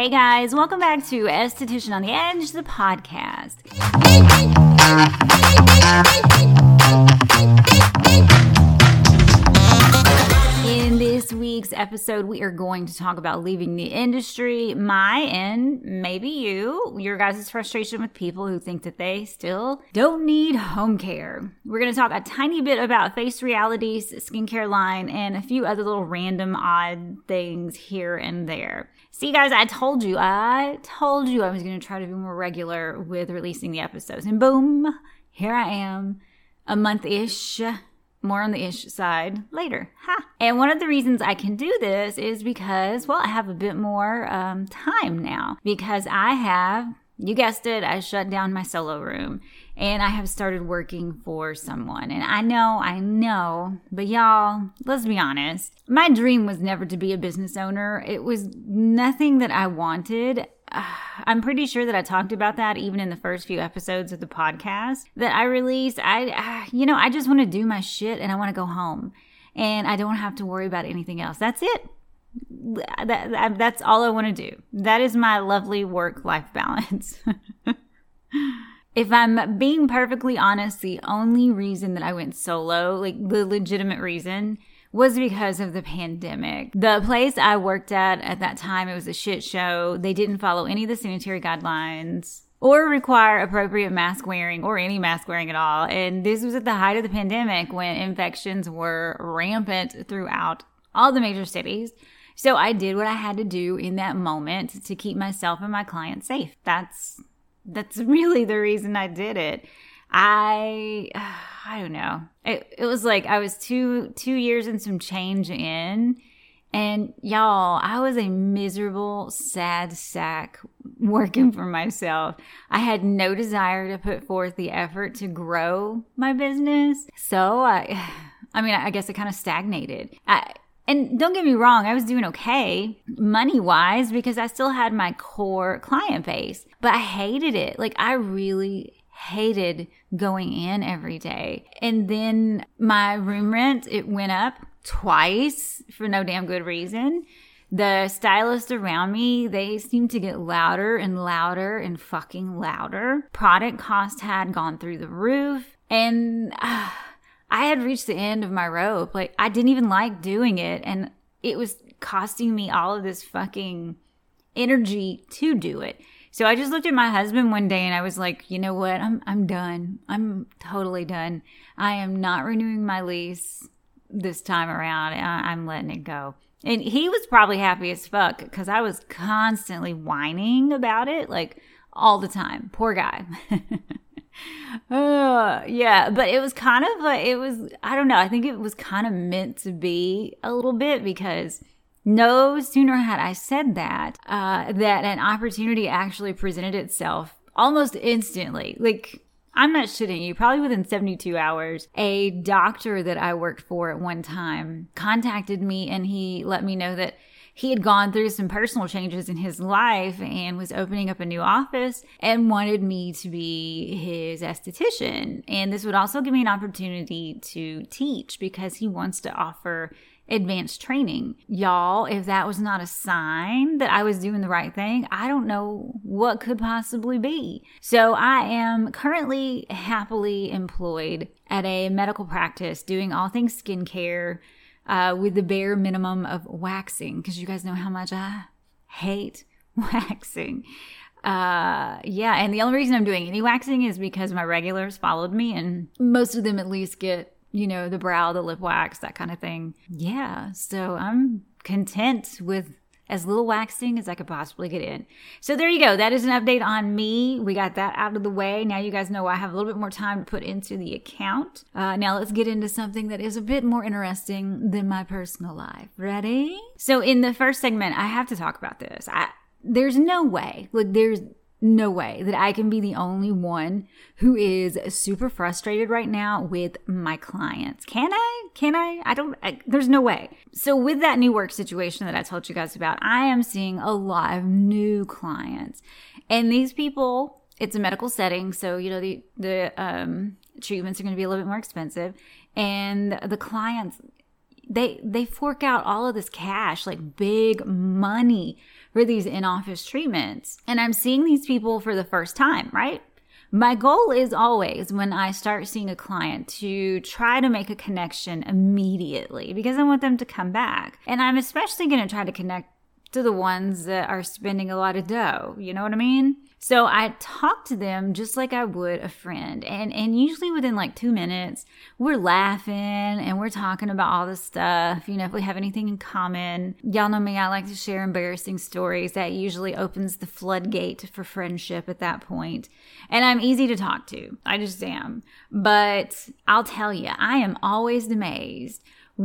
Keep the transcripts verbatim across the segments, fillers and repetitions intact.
Hey guys, welcome back to Esthetician on the Edge, the podcast. In this week's episode, we are going to talk about leaving the industry, my and maybe you, your guys' frustration with people who think that they still don't need home care. We're going to talk a tiny bit about Face Reality's skincare line and a few other little random odd things here and there. See, guys, I told you, I told you I was going to try to be more regular with releasing the episodes. And boom, here I am, a month-ish, more on the ish side later. Ha! And one of the reasons I can do this is because, well, I have a bit more um, time now. Because I have, you guessed it, I shut down my solo room. And I have started working for someone. And I know, I know, but y'all, let's be honest. My dream was never to be a business owner. It was nothing that I wanted. Uh, I'm pretty sure that I talked about that even in the first few episodes of the podcast that I released. I, uh, you know, I just want to do my shit and I want to go home. And I don't have to worry about anything else. That's it. That, that, that's all I want to do. That is my lovely work-life balance. If I'm being perfectly honest, the only reason that I went solo, like the legitimate reason, was because of the pandemic. The place I worked at at that time, it was a shit show. They didn't follow any of the sanitary guidelines or require appropriate mask wearing or any mask wearing at all. And this was at the height of the pandemic when infections were rampant throughout all the major cities. So I did what I had to do in that moment to keep myself and my clients safe. That's That's really the reason I did it. I, I don't know. It, it was like I was two, two years and some change in. And y'all, I was a miserable, sad sack working for myself. I had no desire to put forth the effort to grow my business. So I, I mean, I guess it kind of stagnated. I, And don't get me wrong, I was doing okay money-wise because I still had my core client base. But I hated it. Like, I really hated going in every day. And then my room rent, it went up twice for no damn good reason. The stylists around me, they seemed to get louder and louder and fucking louder. Product cost had gone through the roof. And Uh, I had reached the end of my rope. Like, I didn't even like doing it. And it was costing me all of this fucking energy to do it. So I just looked at my husband one day and I was like, you know what? I'm I'm done. I'm totally done. I am not renewing my lease this time around. I, I'm letting it go. And he was probably happy as fuck because I was constantly whining about it, like all the time. Poor guy. Uh, yeah, but it was kind of like, it was, I don't know, I think it was kind of meant to be a little bit because no sooner had I said that, uh, that an opportunity actually presented itself almost instantly. Like, I'm not shitting you, probably within seventy-two hours, a doctor that I worked for at one time contacted me and he let me know that he had gone through some personal changes in his life and was opening up a new office and wanted me to be his esthetician. And this would also give me an opportunity to teach because he wants to offer advanced training. Y'all, if that was not a sign that I was doing the right thing, I don't know what could possibly be. So I am currently happily employed at a medical practice doing all things skincare, Uh, with the bare minimum of waxing, because you guys know how much I hate waxing. Uh, yeah, and the only reason I'm doing any waxing is because my regulars followed me, and most of them at least get, you know, the brow, the lip wax, that kind of thing. Yeah, so I'm content with as little waxing as I could possibly get in. So there you go. That is an update on me. We got that out of the way. Now you guys know I have a little bit more time to put into the account. Uh, now let's get into something that is a bit more interesting than my personal life. Ready? So in the first segment, I have to talk about this. I, there's no way, like there's no way that I can be the only one who is super frustrated right now with my clients. Can I? Can I? I don't, I, there's no way. So with that new work situation that I told you guys about, I am seeing a lot of new clients. And these people, it's a medical setting. So, you know, the, the um, treatments are going to be a little bit more expensive. And the clients, they they fork out all of this cash, like big money for these in-office treatments. And I'm seeing these people for the first time, right? My goal is always, when I start seeing a client, to try to make a connection immediately because I want them to come back. And I'm especially going to try to connect to the ones that are spending a lot of dough. You know what I mean? So I talk to them just like I would a friend. And and usually within like two minutes, we're laughing and we're talking about all this stuff. You know, if we have anything in common. Y'all know me, I like to share embarrassing stories. That usually opens the floodgate for friendship at that point. And I'm easy to talk to. I just am. But I'll tell you, I am always amazed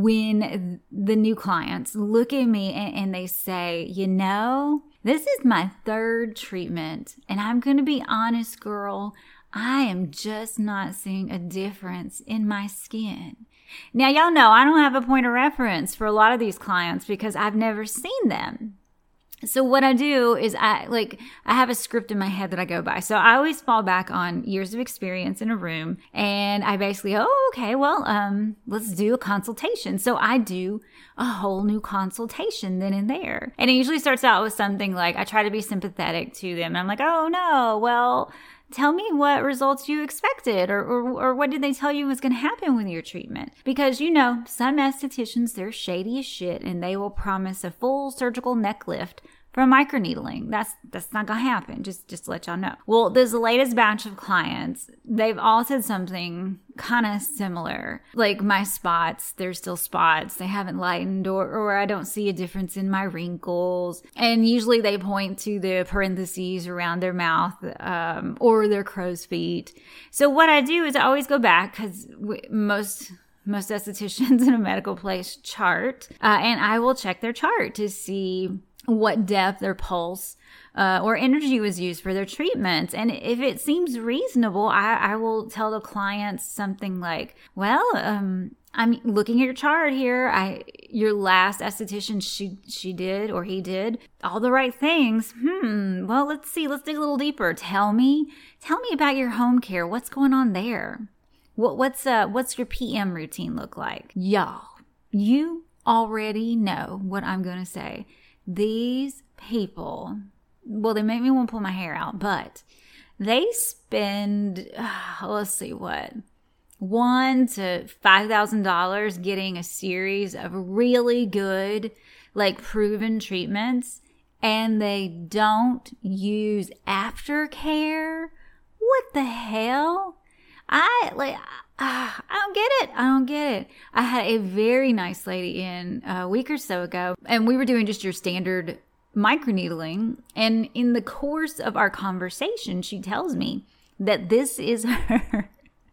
when the new clients look at me and, and they say, you know, this is my third treatment, and I'm going to be honest, girl, I am just not seeing a difference in my skin. Now, y'all know I don't have a point of reference for a lot of these clients because I've never seen them. So what I do is I like I have a script in my head that I go by. So I always fall back on years of experience in a room, and I basically, oh, okay, well, um, let's do a consultation. So I do a whole new consultation then and there. And it usually starts out with something like, I try to be sympathetic to them. And I'm like, oh no, well, tell me what results you expected, or, or, or what did they tell you was going to happen with your treatment? Because, you know, some estheticians, they're shady as shit, and they will promise a full surgical neck lift from microneedling. That's that's not going to happen, just, just to let y'all know. Well, this latest batch of clients, they've all said something kind of similar. Like, my spots, they're still spots. They haven't lightened, or, or I don't see a difference in my wrinkles. And usually they point to the parentheses around their mouth um, or their crow's feet. So what I do is I always go back, because most... Most estheticians in a medical place chart, uh, and I will check their chart to see what depth or pulse uh, or energy was used for their treatments. And if it seems reasonable, I, I will tell the clients something like, well, um, I'm looking at your chart here. I your last esthetician, she she did or he did all the right things. Hmm. Well, let's see. Let's dig a little deeper. Tell me, tell me about your home care. What's going on there? What what's uh what's your P M routine look like? Y'all, you already know what I'm gonna say. These people, well, they make me want to pull my hair out, but they spend uh, let's see what one to five thousand dollars getting a series of really good, like, proven treatments, and they don't use aftercare. What the hell? I like, uh, I don't get it. I don't get it. I had a very nice lady in a week or so ago, and we were doing just your standard microneedling. And in the course of our conversation, she tells me that this is her,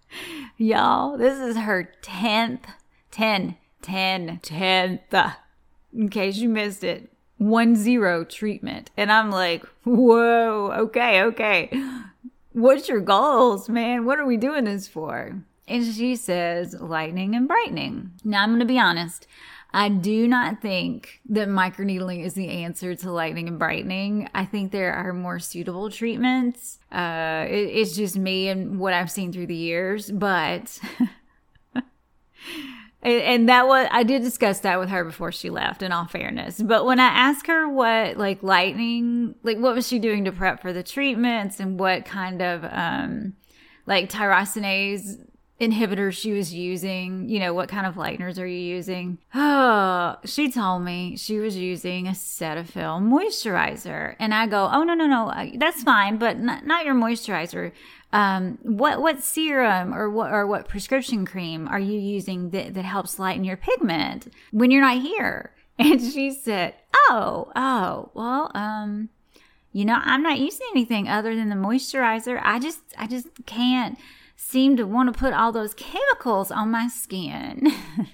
y'all, this is her tenth, ten, ten, tenth, in case you missed it, one zero treatment. And I'm like, whoa, okay, okay. What's your goals, man? What are we doing this for? And she says, lightening and brightening. Now, I'm going to be honest. I do not think that microneedling is the answer to lightening and brightening. I think there are more suitable treatments. Uh, it, it's just me and what I've seen through the years. But, and that was, I did discuss that with her before she left, in all fairness. But when I asked her what, like, lightening, like, what was she doing to prep for the treatments, and what kind of, um, like, tyrosinase inhibitors she was using, you know, what kind of lighteners are you using? Oh, she told me she was using a Cetaphil moisturizer. And I go, oh, no, no, no, that's fine, but not, not your moisturizer. Um, what, what serum or what, or what prescription cream are you using that, that helps lighten your pigment when you're not here? And she said, oh, oh, well, um, you know, I'm not using anything other than the moisturizer. I just, I just can't seem to want to put all those chemicals on my skin.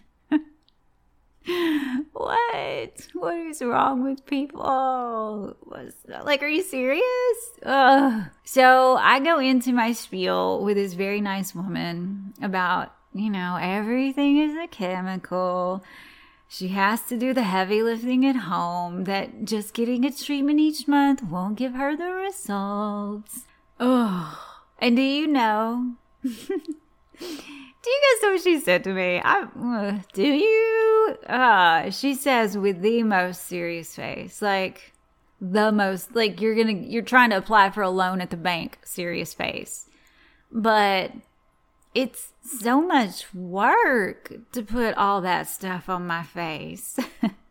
What? What is wrong with people? What's, like, are you serious? Ugh. So I go into my spiel with this very nice woman about, you know, everything is a chemical. She has to do the heavy lifting at home, that just getting a treatment each month won't give her the results. Oh, and do you know... Do you guys know what she said to me? I, uh, do you? uh, she says with the most serious face, like the most, like you're gonna, you're trying to apply for a loan at the bank, serious face. But it's so much work to put all that stuff on my face.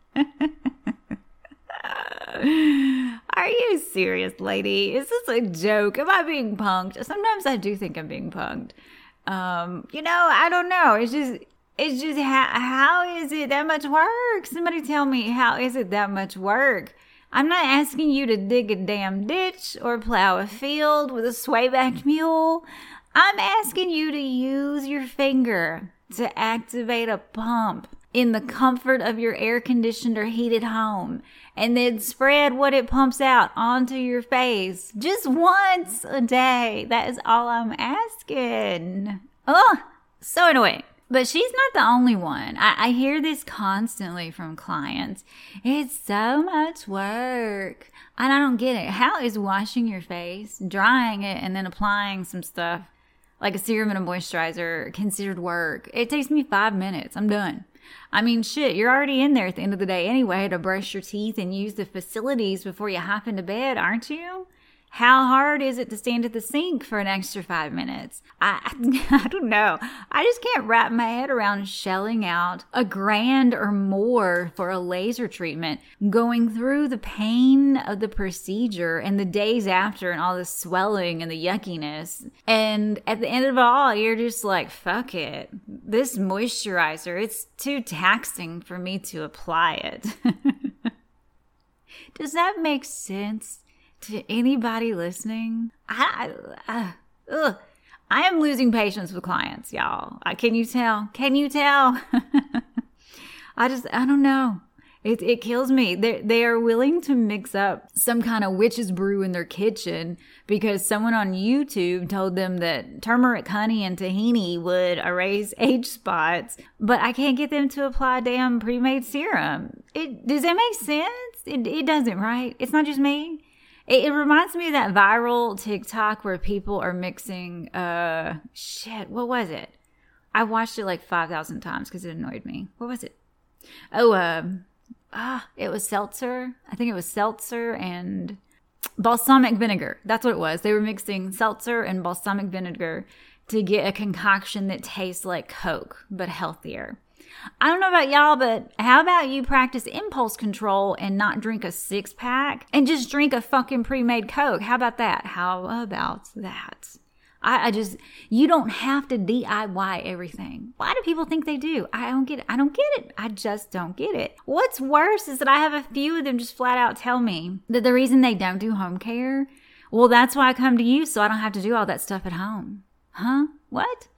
Are you serious, lady? Is this a joke? Am I being punked? Sometimes I do think I'm being punked. Um, you know, I don't know. It's just, it's just, how, how is it that much work? Somebody tell me, how is it that much work? I'm not asking you to dig a damn ditch or plow a field with a swayback mule. I'm asking you to use your finger to activate a pump in the comfort of your air-conditioned or heated home, and then spread what it pumps out onto your face just once a day. That is all I'm asking. Oh, so annoying. But she's not the only one. I, I hear this constantly from clients. It's so much work. And I don't get it. How is washing your face, drying it, and then applying some stuff like a serum and a moisturizer considered work? It takes me five minutes. I'm done. I mean, shit, you're already in there at the end of the day anyway to brush your teeth and use the facilities before you hop into bed, aren't you? How hard is it to stand at the sink for an extra five minutes? I, I don't know. I just can't wrap my head around shelling out a grand or more for a laser treatment, going through the pain of the procedure and the days after and all the swelling and the yuckiness. And at the end of it all, you're just like, fuck it. This moisturizer, it's too taxing for me to apply it. Does that make sense to anybody listening? I, I, ugh, I am losing patience with clients, y'all. Uh, can you tell? Can you tell? I just, I don't know. It it kills me. They they are willing to mix up some kind of witch's brew in their kitchen because someone on YouTube told them that turmeric, honey, and tahini would erase age spots, but I can't get them to apply damn pre-made serum. It does that make sense? It it doesn't, right? It's not just me. It, it reminds me of that viral TikTok where people are mixing, uh, shit, what was it? I watched it like five thousand times because it annoyed me. What was it? Oh, um, ah, it was seltzer. I think it was seltzer and balsamic vinegar. That's what it was. They were mixing seltzer and balsamic vinegar to get a concoction that tastes like Coke, but healthier. I don't know about y'all, but how about you practice impulse control and not drink a six pack and just drink a fucking pre-made Coke? How about that? How about that? I, I just, you don't have to D I Y everything. Why do people think they do? I don't get it. I don't get it. I just don't get it. What's worse is that I have a few of them just flat out tell me that the reason they don't do home care, well, that's why I come to you so I don't have to do all that stuff at home. Huh? What?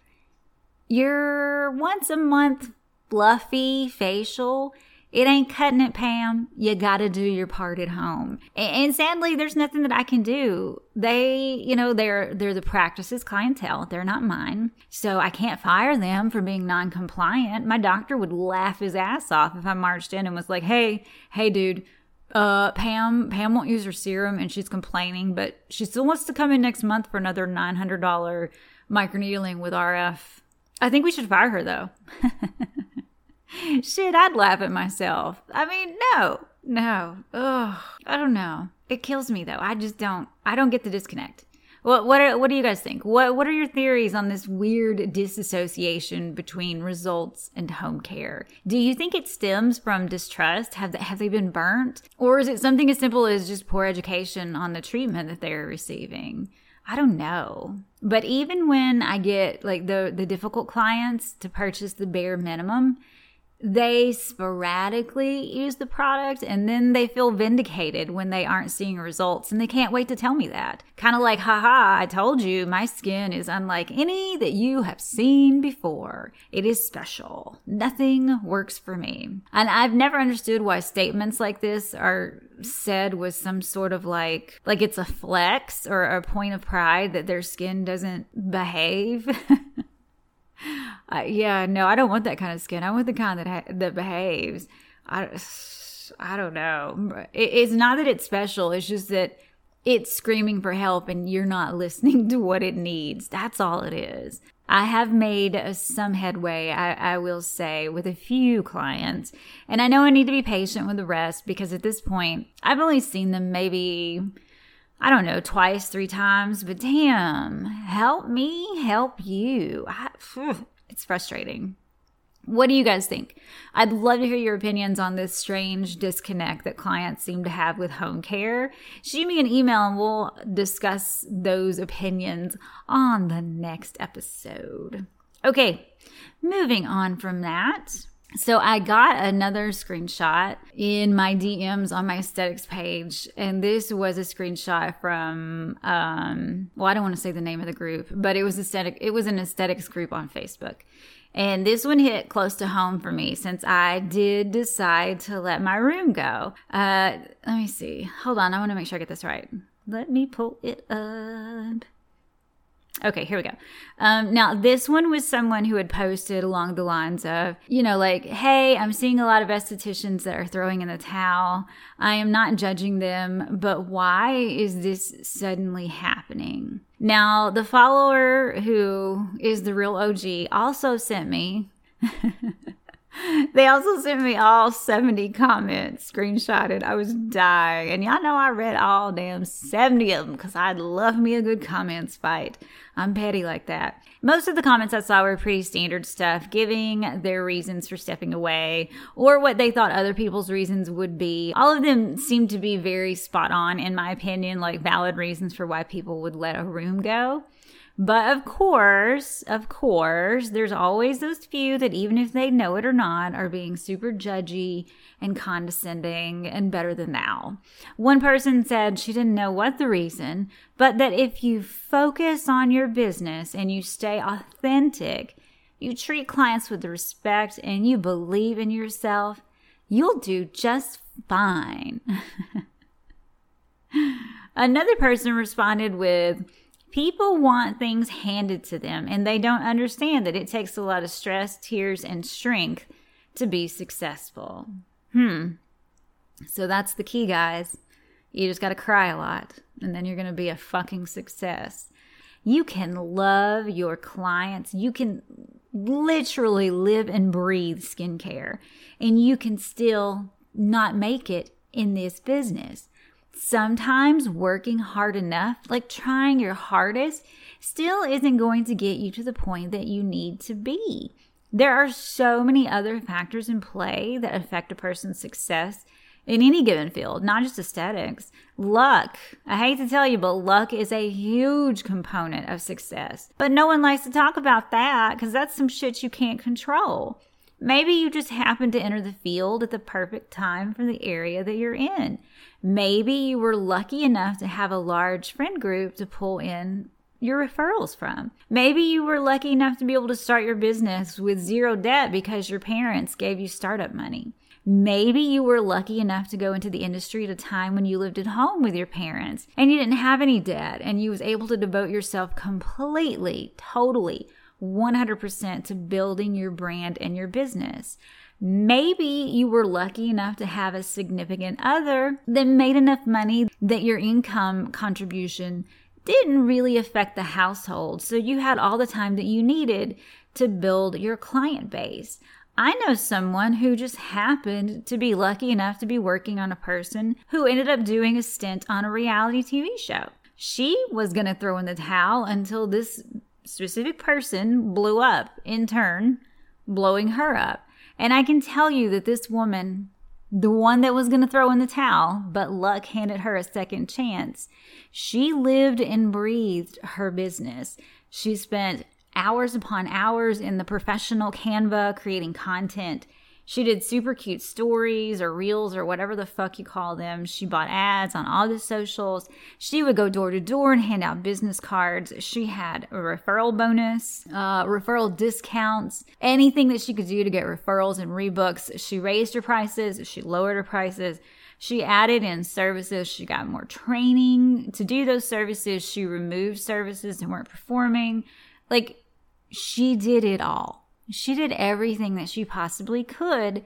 Your once a month fluffy facial, it ain't cutting it, Pam. You gotta do your part at home. And, and sadly, there's nothing that I can do. They, you know, they're they're the practice's clientele. They're not mine. So I can't fire them for being non-compliant. My doctor would laugh his ass off if I marched in and was like, hey, hey, dude, uh, Pam, Pam won't use her serum and she's complaining, but she still wants to come in next month for another nine hundred dollars microneedling with R F. I think we should fire her, though. Shit, I'd laugh at myself. I mean, no, no. Ugh, I don't know. It kills me, though. I just don't, I don't get the disconnect. What what are, what do you guys think? What what are your theories on this weird disassociation between results and home care? Do you think it stems from distrust? Have they, have they been burnt? Or is it something as simple as just poor education on the treatment that they're receiving? I don't know. But even when I get like the, the difficult clients to purchase the bare minimum, they sporadically use the product and then they feel vindicated when they aren't seeing results and they can't wait to tell me that. Kind of like, haha, I told you my skin is unlike any that you have seen before. It is special. Nothing works for me. And I've never understood why statements like this are said with some sort of like, like it's a flex or a point of pride that their skin doesn't behave. Uh, yeah, no, I don't want that kind of skin. I want the kind that ha- that behaves. I, I don't know. It, it's not that it's special. It's just that it's screaming for help and you're not listening to what it needs. That's all it is. I have made some headway, I, I will say, with a few clients. And I know I need to be patient with the rest because at this point, I've only seen them maybe, I don't know, twice, three times. But damn, help me help you. I, phew, it's frustrating. What do you guys think? I'd love to hear your opinions on this strange disconnect that clients seem to have with home care. Shoot me an email and we'll discuss those opinions on the next episode. Okay, moving on from that. So I got another screenshot in my D Ms on my aesthetics page, and this was a screenshot from, um, well, I don't want to say the name of the group, but it was aesthetic. It was an aesthetics group on Facebook. And this one hit close to home for me since I did decide to let my room go. Uh, let me see. Hold on. I want to make sure I get this right. Let me pull it up. Okay, here we go. Um, now, this one was someone who had posted along the lines of, you know, like, hey, I'm seeing a lot of estheticians that are throwing in the towel. I am not judging them, but why is this suddenly happening? Now, the follower who is the real O G also sent me... They also sent me all seventy comments screenshotted. I was dying. And y'all know I read all damn seventy of them because I'd love me a good comments fight. I'm petty like that. Most of the comments I saw were pretty standard stuff, giving their reasons for stepping away or what they thought other people's reasons would be. All of them seemed to be very spot on, in my opinion, like valid reasons for why people would let a room go. But of course, of course, there's always those few that even if they know it or not are being super judgy and condescending and better than thou. One person said she didn't know what the reason, but that if you focus on your business and you stay authentic, you treat clients with respect and you believe in yourself, you'll do just fine. Another person responded with, people want things handed to them, and they don't understand that it takes a lot of stress, tears, and strength to be successful. Hmm. So that's the key, guys. You just got to cry a lot, and then you're going to be a fucking success. You can love your clients. You can literally live and breathe skincare, and you can still not make it in this business. Sometimes working hard enough, like trying your hardest, still isn't going to get you to the point that you need to be. There are so many other factors in play that affect a person's success in any given field, not just aesthetics. Luck. I hate to tell you, but luck is a huge component of success. But no one likes to talk about that because that's some shit you can't control. Maybe you just happen to enter the field at the perfect time for the area that you're in. Maybe you were lucky enough to have a large friend group to pull in your referrals from. Maybe you were lucky enough to be able to start your business with zero debt because your parents gave you startup money. Maybe you were lucky enough to go into the industry at a time when you lived at home with your parents and you didn't have any debt and you was able to devote yourself completely, totally, one hundred percent to building your brand and your business. Maybe you were lucky enough to have a significant other that made enough money that your income contribution didn't really affect the household, so you had all the time that you needed to build your client base. I know someone who just happened to be lucky enough to be working on a person who ended up doing a stint on a reality T V show. She was going to throw in the towel until this specific person blew up, in turn, blowing her up. And I can tell you that this woman, the one that was going to throw in the towel, but luck handed her a second chance, she lived and breathed her business. She spent hours upon hours in the professional Canva creating content. She did super cute stories or reels or whatever the fuck you call them. She bought ads on all the socials. She would go door to door and hand out business cards. She had a referral bonus, uh, referral discounts, anything that she could do to get referrals and rebooks. She raised her prices. She lowered her prices. She added in services. She got more training to do those services. She removed services that weren't performing. Like, she did it all. She did everything that she possibly could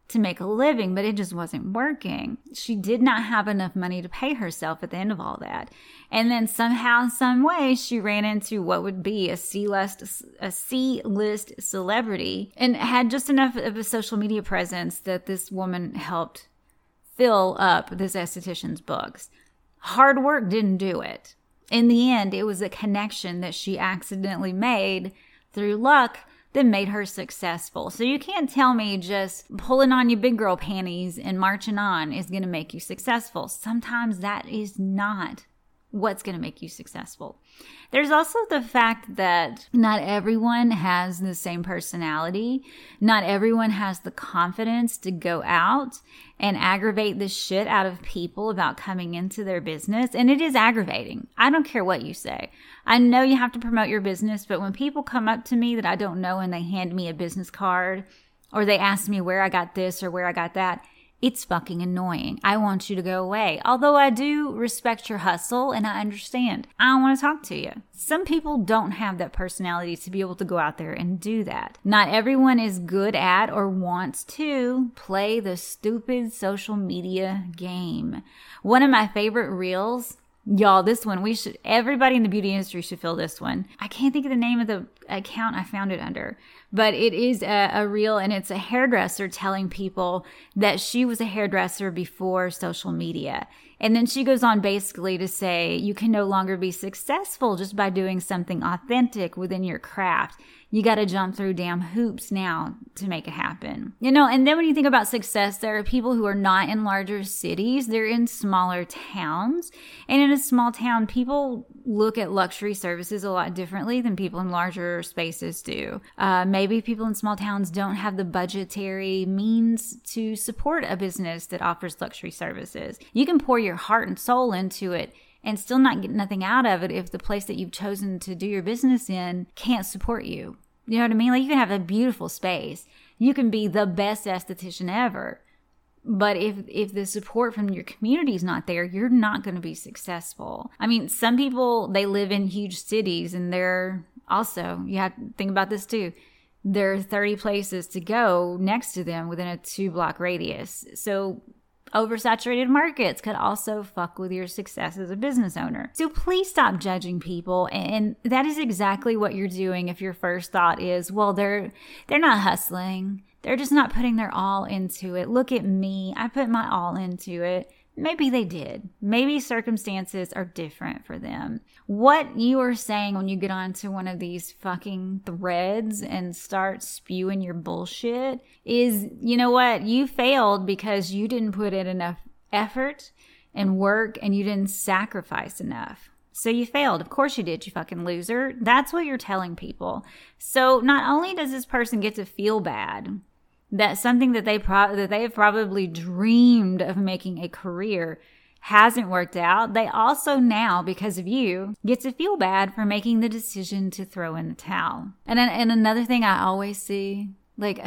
to make a living, but it just wasn't working. She did not have enough money to pay herself at the end of all that. And then somehow, some way, she ran into what would be a C-list, a C-list celebrity and had just enough of a social media presence that this woman helped fill up this esthetician's books. Hard work didn't do it. In the end, it was a connection that she accidentally made through luck that made her successful. So you can't tell me just pulling on your big girl panties and marching on is going to make you successful. Sometimes that is not what's going to make you successful. There's also the fact that not everyone has the same personality. Not everyone has the confidence to go out and aggravate the shit out of people about coming into their business. And it is aggravating. I don't care what you say. I know you have to promote your business, but when people come up to me that I don't know and they hand me a business card or they ask me where I got this or where I got that, it's fucking annoying. I want you to go away. Although I do respect your hustle and I understand. I don't want to talk to you. Some people don't have that personality to be able to go out there and do that. Not everyone is good at or wants to play the stupid social media game. One of my favorite reels, y'all, this one, we should, everybody in the beauty industry should feel this one. I can't think of the name of the account I found it under, but it is a, a reel and it's a hairdresser telling people that she was a hairdresser before social media. And then she goes on basically to say you can no longer be successful just by doing something authentic within your craft. You got to jump through damn hoops now to make it happen. You know, and then when you think about success, there are people who are not in larger cities. They're in smaller towns. And in a small town, people look at luxury services a lot differently than people in larger spaces do. Uh, maybe people in small towns don't have the budgetary means to support a business that offers luxury services. You can pour your heart and soul into it and still not get nothing out of it if the place that you've chosen to do your business in can't support you. You know what I mean? Like, you can have a beautiful space. You can be the best esthetician ever. But if if the support from your community is not there, you're not going to be successful. I mean, some people, they live in huge cities and they're also, you have to think about this too. There are thirty places to go next to them within a two block radius. So oversaturated markets could also fuck with your success as a business owner. So please stop judging people. And that is exactly what you're doing if your first thought is, well, they're they're not hustling. They're just not putting their all into it. Look at me. I put my all into it. Maybe they did. Maybe circumstances are different for them. What you are saying when you get onto one of these fucking threads and start spewing your bullshit is, you know what? You failed because you didn't put in enough effort and work and you didn't sacrifice enough. So you failed. Of course you did, you fucking loser. That's what you're telling people. So not only does this person get to feel bad that something that they pro- that they have probably dreamed of making a career hasn't worked out, they also now, because of you, get to feel bad for making the decision to throw in the towel. And and another thing I always see, like,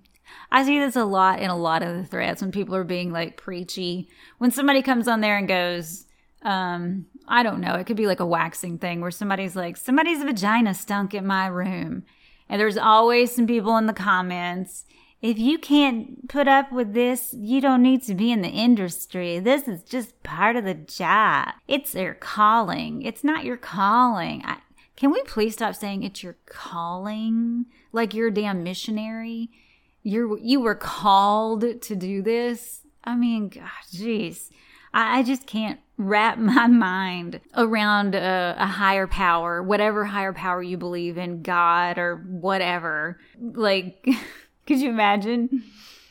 I see this a lot in a lot of the threads when people are being like preachy. When somebody comes on there and goes, um, I don't know, it could be like a waxing thing where somebody's like, somebody's vagina stunk in my room. And there's always some people in the comments, if you can't put up with this, you don't need to be in the industry. This is just part of the job. It's their calling. It's not your calling. I, can we please stop saying it's your calling? Like you're a damn missionary. You're, you were called to do this. I mean, gosh, geez. I, I just can't wrap my mind around a, a higher power, whatever higher power you believe in, God or whatever. Like... Could you imagine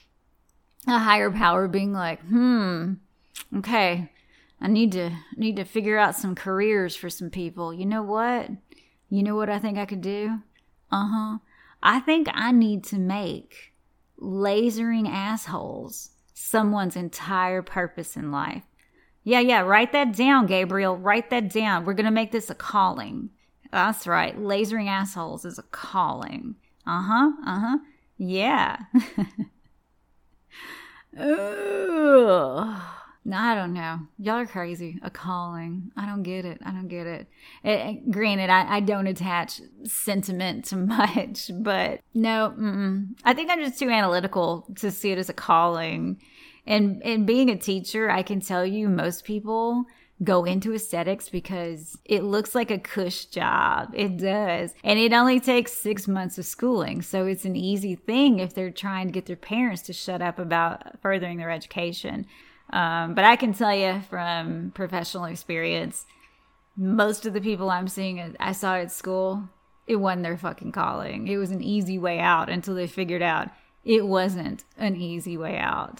a higher power being like, hmm, okay, I need to need to figure out some careers for some people. You know what? You know what I think I could do? Uh-huh. I think I need to make lasering assholes someone's entire purpose in life. Yeah, yeah, write that down, Gabriel. Write that down. We're going to make this a calling. That's right. Lasering assholes is a calling. Uh-huh, uh-huh. Yeah. Ooh. I don't know. Y'all are crazy. A calling. I don't get it. I don't get it. it granted, I, I don't attach sentiment to much, but no, mm-mm. I think I'm just too analytical to see it as a calling. And, and being a teacher, I can tell you most people go into aesthetics because it looks like a cush job. It does. And it only takes six months of schooling. So it's an easy thing if they're trying to get their parents to shut up about furthering their education. Um, but I can tell you from professional experience, most of the people I'm seeing, I saw at school, it wasn't their fucking calling. It was an easy way out until they figured out it wasn't an easy way out.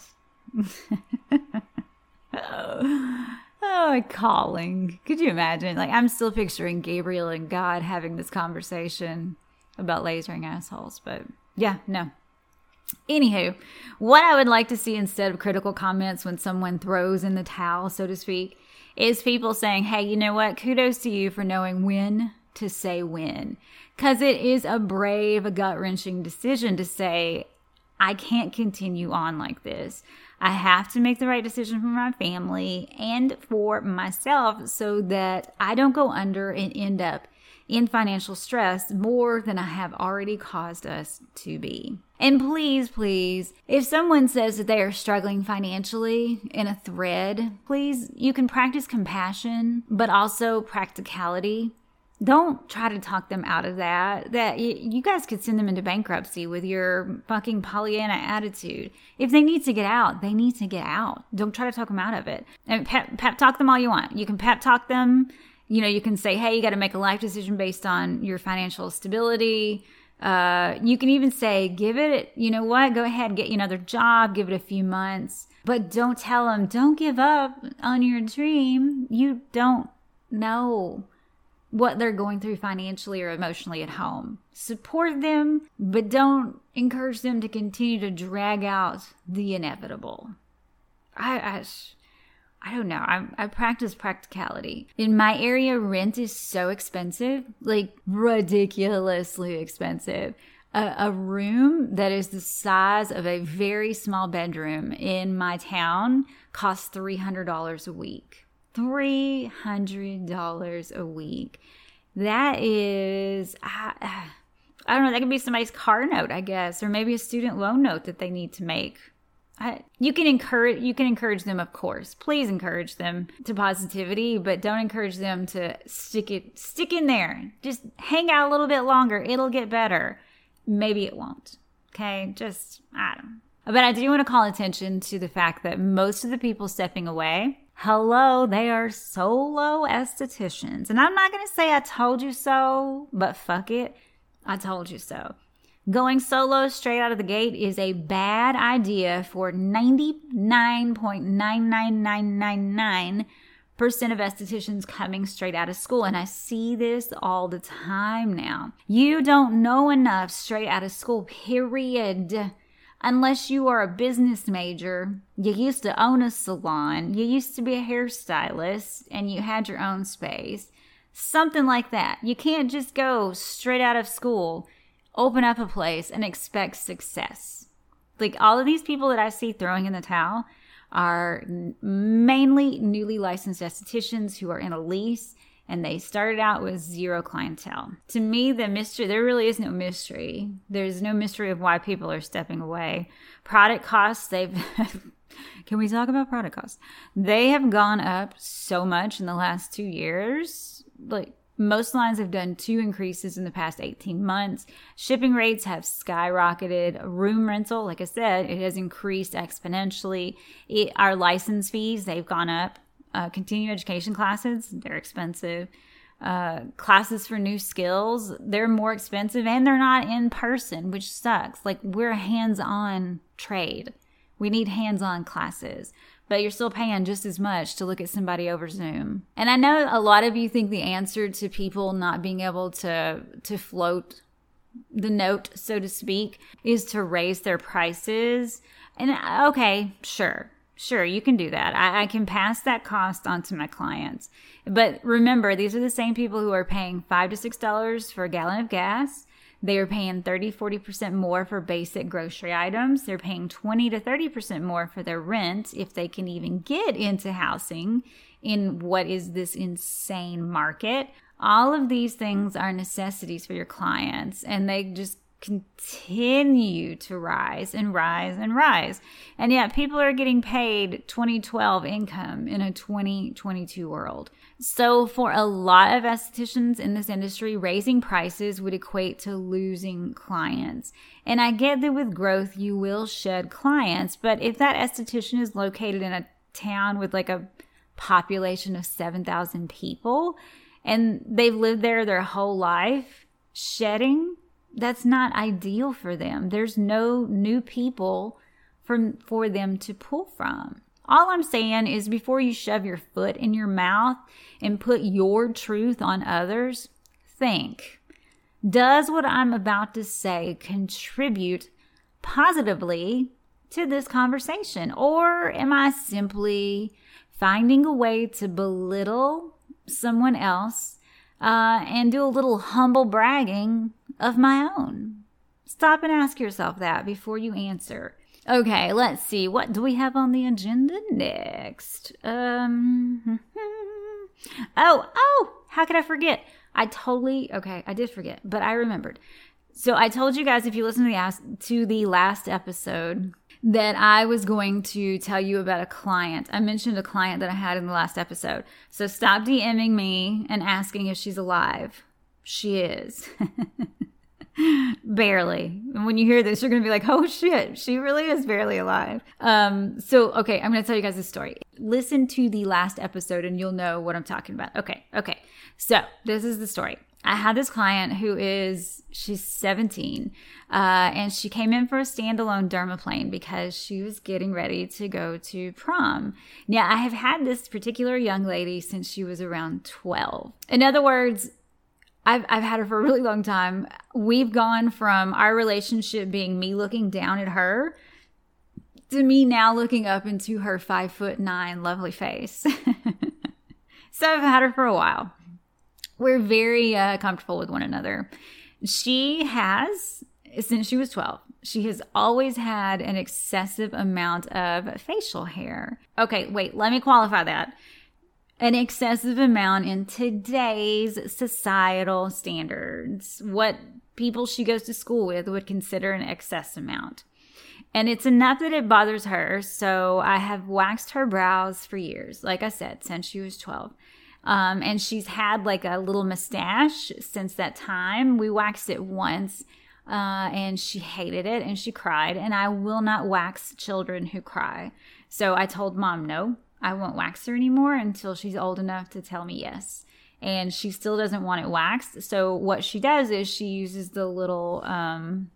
oh, oh, a calling. Could you imagine? Like, I'm still picturing Gabriel and God having this conversation about lasering assholes. But yeah, no. Anywho, what I would like to see instead of critical comments when someone throws in the towel, so to speak, is people saying, hey, you know what? Kudos to you for knowing when to say when. Because it is a brave, a gut-wrenching decision to say, I can't continue on like this. I have to make the right decision for my family and for myself so that I don't go under and end up in financial stress more than I have already caused us to be. And please, please, if someone says that they are struggling financially in a thread, please, you can practice compassion, but also practicality. Don't try to talk them out of that. That you guys could send them into bankruptcy with your fucking Pollyanna attitude. If they need to get out, they need to get out. Don't try to talk them out of it. And pep, pep talk them all you want. You can pep talk them. You know, you can say, hey, you got to make a life decision based on your financial stability. Uh, you can even say, give it, you know what, go ahead and get you another job, give it a few months. But don't tell them, don't give up on your dream. You don't know what they're going through financially or emotionally at home. Support them, but don't encourage them to continue to drag out the inevitable. I, I, I don't know. I, I practice practicality. In my area, rent is so expensive, like ridiculously expensive. A, a room that is the size of a very small bedroom in my town costs three hundred dollars a week. three hundred dollars a week. That is, I, I don't know, that could be somebody's car note, I guess, or maybe a student loan note that they need to make. I, you can encourage, you can encourage them, of course. Please encourage them to positivity, but don't encourage them to stick it, stick in there. Just hang out a little bit longer. It'll get better. Maybe it won't. Okay, just, I don't know. But I do want to call attention to the fact that most of the people stepping away, hello, they are solo estheticians. And I'm not going to say I told you so, but fuck it, I told you so. Going solo straight out of the gate is a bad idea for ninety-nine point nine nine nine nine nine percent of estheticians coming straight out of school. And I see this all the time now. You don't know enough straight out of school, period. Unless you are a business major, you used to own a salon, you used to be a hairstylist, and you had your own space. Something like that. You can't just go straight out of school, open up a place, and expect success. Like, all of these people that I see throwing in the towel are mainly newly licensed estheticians who are in a lease, and they started out with zero clientele. To me, the mystery, there really is no mystery. There's no mystery of why people are stepping away. Product costs, they've, can we talk about product costs? They have gone up so much in the last two years. Like, most lines have done two increases in the past eighteen months. Shipping rates have skyrocketed. Room rental, like I said, it has increased exponentially. It, our license fees, they've gone up. Uh, continuing education classes, they're expensive. Uh, classes for new skills, they're more expensive, and they're not in person, which sucks. Like, we're a hands-on trade. We need hands-on classes, but you're still paying just as much to look at somebody over Zoom. And I know a lot of you think the answer to people not being able to to float the note, so to speak, is to raise their prices. And okay, sure. Sure, you can do that. I, I can pass that cost on to my clients. But remember, these are the same people who are paying five to six dollars for a gallon of gas. They are paying thirty, forty percent more for basic grocery items. They're paying twenty to thirty percent more for their rent if they can even get into housing in what is this insane market. All of these things are necessities for your clients, and they just continue to rise and rise and rise. And yet people are getting paid twenty twelve income in a twenty twenty-two world. So for a lot of estheticians in this industry, raising prices would equate to losing clients. And I get that with growth, you will shed clients, but if that esthetician is located in a town with like a population of seven thousand people and they've lived there their whole life, shedding, that's not ideal for them. There's no new people for, for them to pull from. All I'm saying is before you shove your foot in your mouth and put your truth on others, think, does what I'm about to say contribute positively to this conversation? Or am I simply finding a way to belittle someone else uh, and do a little humble bragging of my own? Stop and ask yourself that before you answer. Okay, let's see. What do we have on the agenda next? Um, oh, oh, how could I forget? I totally, okay, I did forget, but I remembered. So I told you guys, if you listen to the, to the last episode, that I was going to tell you about a client. I mentioned a client that I had in the last episode. So stop DMing me and asking if she's alive. She is. Barely. And when you hear this, you're going to be like, oh shit, she really is barely alive. Um, so, okay, I'm going to tell you guys this story. Listen to the last episode and you'll know what I'm talking about. Okay, okay. So this is the story. I had this client who is, she's seventeen, uh, and she came in for a standalone dermaplane because she was getting ready to go to prom. Now, I have had this particular young lady since she was around twelve. In other words, I've I've had her for a really long time. We've gone from our relationship being me looking down at her to me now looking up into her five foot nine lovely face. So I've had her for a while. We're very uh, comfortable with one another. She has, since she was twelve, she has always had an excessive amount of facial hair. Okay, wait, let me qualify that. An excessive amount in today's societal standards. What people she goes to school with would consider an excess amount. And it's enough that it bothers her. So I have waxed her brows for years, like I said, since she was twelve. Um, and she's had like a little mustache since that time. We waxed it once, uh, and she hated it and she cried. And I will not wax children who cry. So I told mom, no, I won't wax her anymore until she's old enough to tell me yes. And she still doesn't want it waxed. So what she does is she uses the little, um,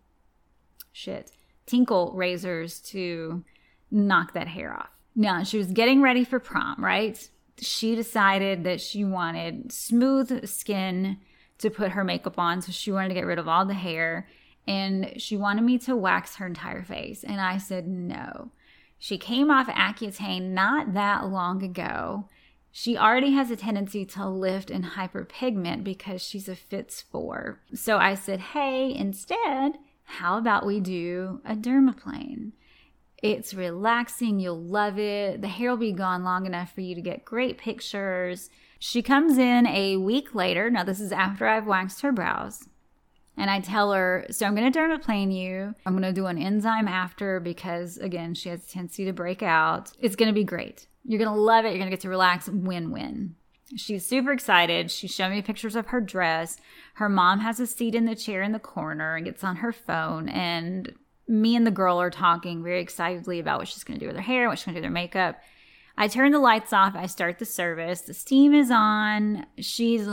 shit, tinkle razors to knock that hair off. Now, she was getting ready for prom, right? She decided that she wanted smooth skin to put her makeup on. So she wanted to get rid of all the hair. And she wanted me to wax her entire face. And I said no. She came off Accutane not that long ago. She already has a tendency to lift and hyperpigment because she's a Fitz four. So I said, hey, instead, how about we do a dermaplane? It's relaxing. You'll love it. The hair will be gone long enough for you to get great pictures. She comes in a week later. Now, this is after I've waxed her brows. And I tell her, so I'm going to dermaplane you. I'm going to do an enzyme after because, again, she has a tendency to break out. It's going to be great. You're going to love it. You're going to get to relax. Win-win. She's super excited. She showed me pictures of her dress. Her mom has a seat in the chair in the corner and gets on her phone. And me and the girl are talking very excitedly about what she's going to do with her hair, what she's going to do with her makeup. I turn the lights off. I start the service. The steam is on. She's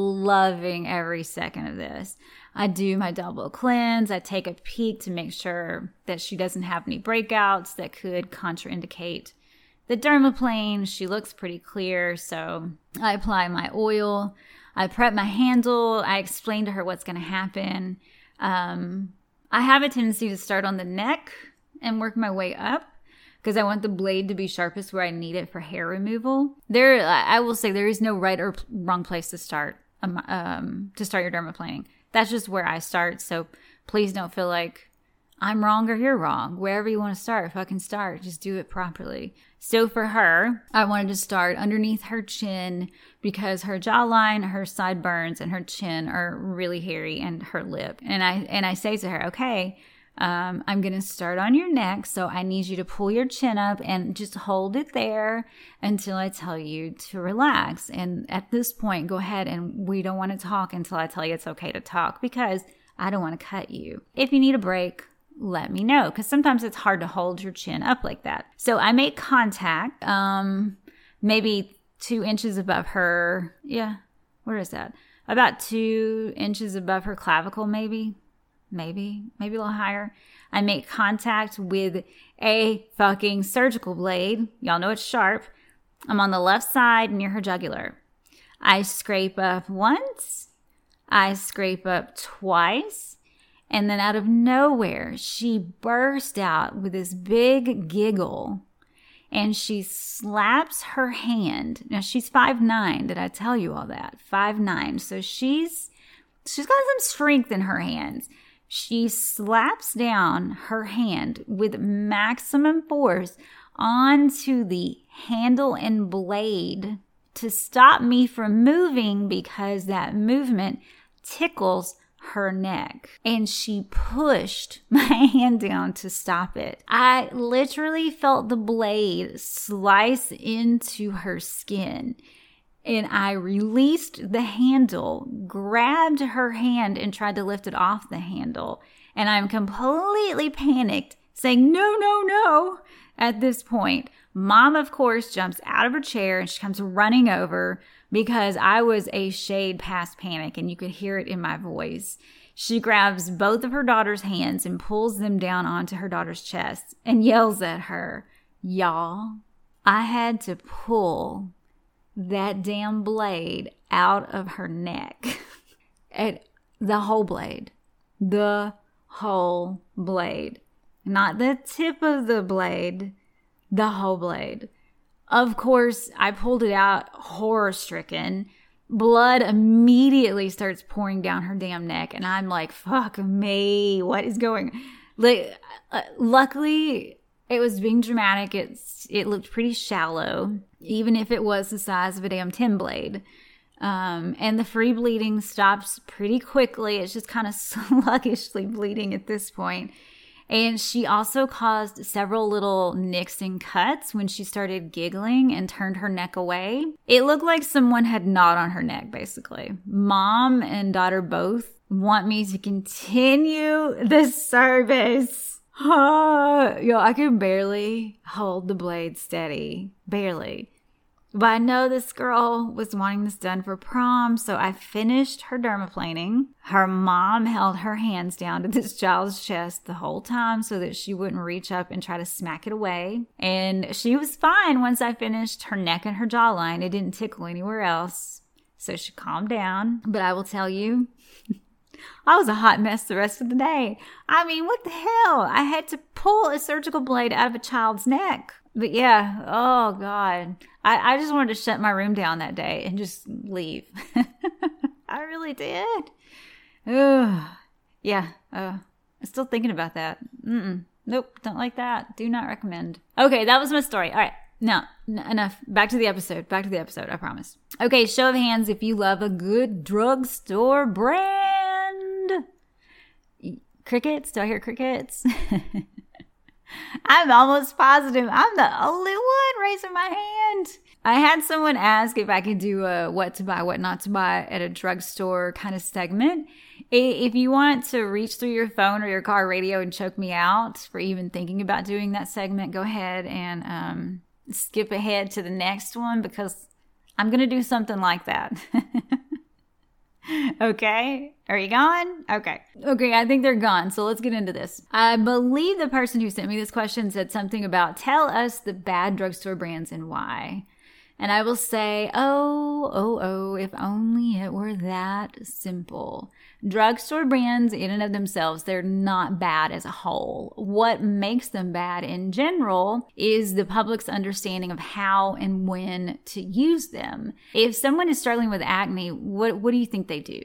loving every second of this. I do my double cleanse. I take a peek to make sure that she doesn't have any breakouts that could contraindicate the dermaplane. She looks pretty clear, so I apply my oil. I prep my handle. I explain to her what's going to happen. Um, I have a tendency to start on the neck and work my way up because I want the blade to be sharpest where I need it for hair removal. There, I will say there is no right or wrong place to start um, um, to start your dermaplaning. that's just where I start. So please don't feel like I'm wrong or you're wrong. Wherever you want to start, fucking start. Just do it properly. So for her, I wanted to start underneath her chin because her jawline, her sideburns, and her chin are really hairy, and her lip. And I and I say to her, okay, um, I'm going to start on your neck. So I need you to pull your chin up and just hold it there until I tell you to relax. And at this point, go ahead, and we don't want to talk until I tell you it's okay to talk, because I don't want to cut you. If you need a break, let me know, because sometimes it's hard to hold your chin up like that. So I make contact, um, maybe two inches above her. Yeah, where is that? About two inches above her clavicle, maybe, maybe, maybe a little higher. I make contact with a fucking surgical blade. Y'all know it's sharp. I'm on the left side near her jugular. I scrape up once. I scrape up twice. And then out of nowhere, she burst out with this big giggle, and she slaps her hand. Now, she's five nine. Did I tell you all that? five nine. So she's she's got some strength in her hands. She slaps down her hand with maximum force onto the handle and blade to stop me from moving, because that movement tickles her neck. And she pushed my hand down to stop it. I literally felt the blade slice into her skin, and I released the handle, grabbed her hand, and tried to lift it off the handle. And I'm completely panicked, saying, no, no, no. At this point, Mom, of course, jumps out of her chair, and she comes running over, because I was a shade past panic, and you could hear it in my voice. She grabs both of her daughter's hands and pulls them down onto her daughter's chest and yells at her, y'all, I had to pull that damn blade out of her neck. And the whole blade. The whole blade. Not the tip of the blade. The whole blade. Of course, I pulled it out, horror-stricken. Blood immediately starts pouring down her damn neck, and I'm like, fuck me, what is going on? Like, uh, luckily, it was being dramatic. It's, it looked pretty shallow, even if it was the size of a damn tin blade. Um, and the free bleeding stops pretty quickly. It's just kind of sluggishly bleeding at this point. And she also caused several little nicks and cuts when she started giggling and turned her neck away. It looked like someone had gnawed on her neck, basically. Mom and daughter both want me to continue the service. Yo, I could barely hold the blade steady. Barely. But I know this girl was wanting this done for prom, so I finished her dermaplaning. Her mom held her hands down to this child's chest the whole time so that she wouldn't reach up and try to smack it away. And she was fine once I finished her neck and her jawline. It didn't tickle anywhere else. So she calmed down. But I will tell you, I was a hot mess the rest of the day. I mean, what the hell? I had to pull a surgical blade out of a child's neck. But yeah, oh God. I, I just wanted to shut my room down that day and just leave. I really did. Ugh. Yeah, uh, I'm still thinking about that. Mm-mm. Nope, don't like that. Do not recommend. Okay, that was my story. All right, now, n- enough. Back to the episode. Back to the episode, I promise. Okay, show of hands if you love a good drugstore brand. Crickets? Do I hear crickets? I'm almost positive I'm the only one raising my hand. I had someone ask if I could do a what to buy, what not to buy at a drugstore kind of segment. If you want to reach through your phone or your car radio and choke me out for even thinking about doing that segment, go ahead and um, skip ahead to the next one, because I'm going to do something like that. Okay. Are you gone? Okay. Okay, I think they're gone. So let's get into this. I believe the person who sent me this question said something about tell us the bad drugstore brands and why. And I will say, oh, oh, oh, if only it were that simple. Drugstore brands in and of themselves, they're not bad as a whole. What makes them bad in general is the public's understanding of how and when to use them. If someone is struggling with acne, what, what do you think they do?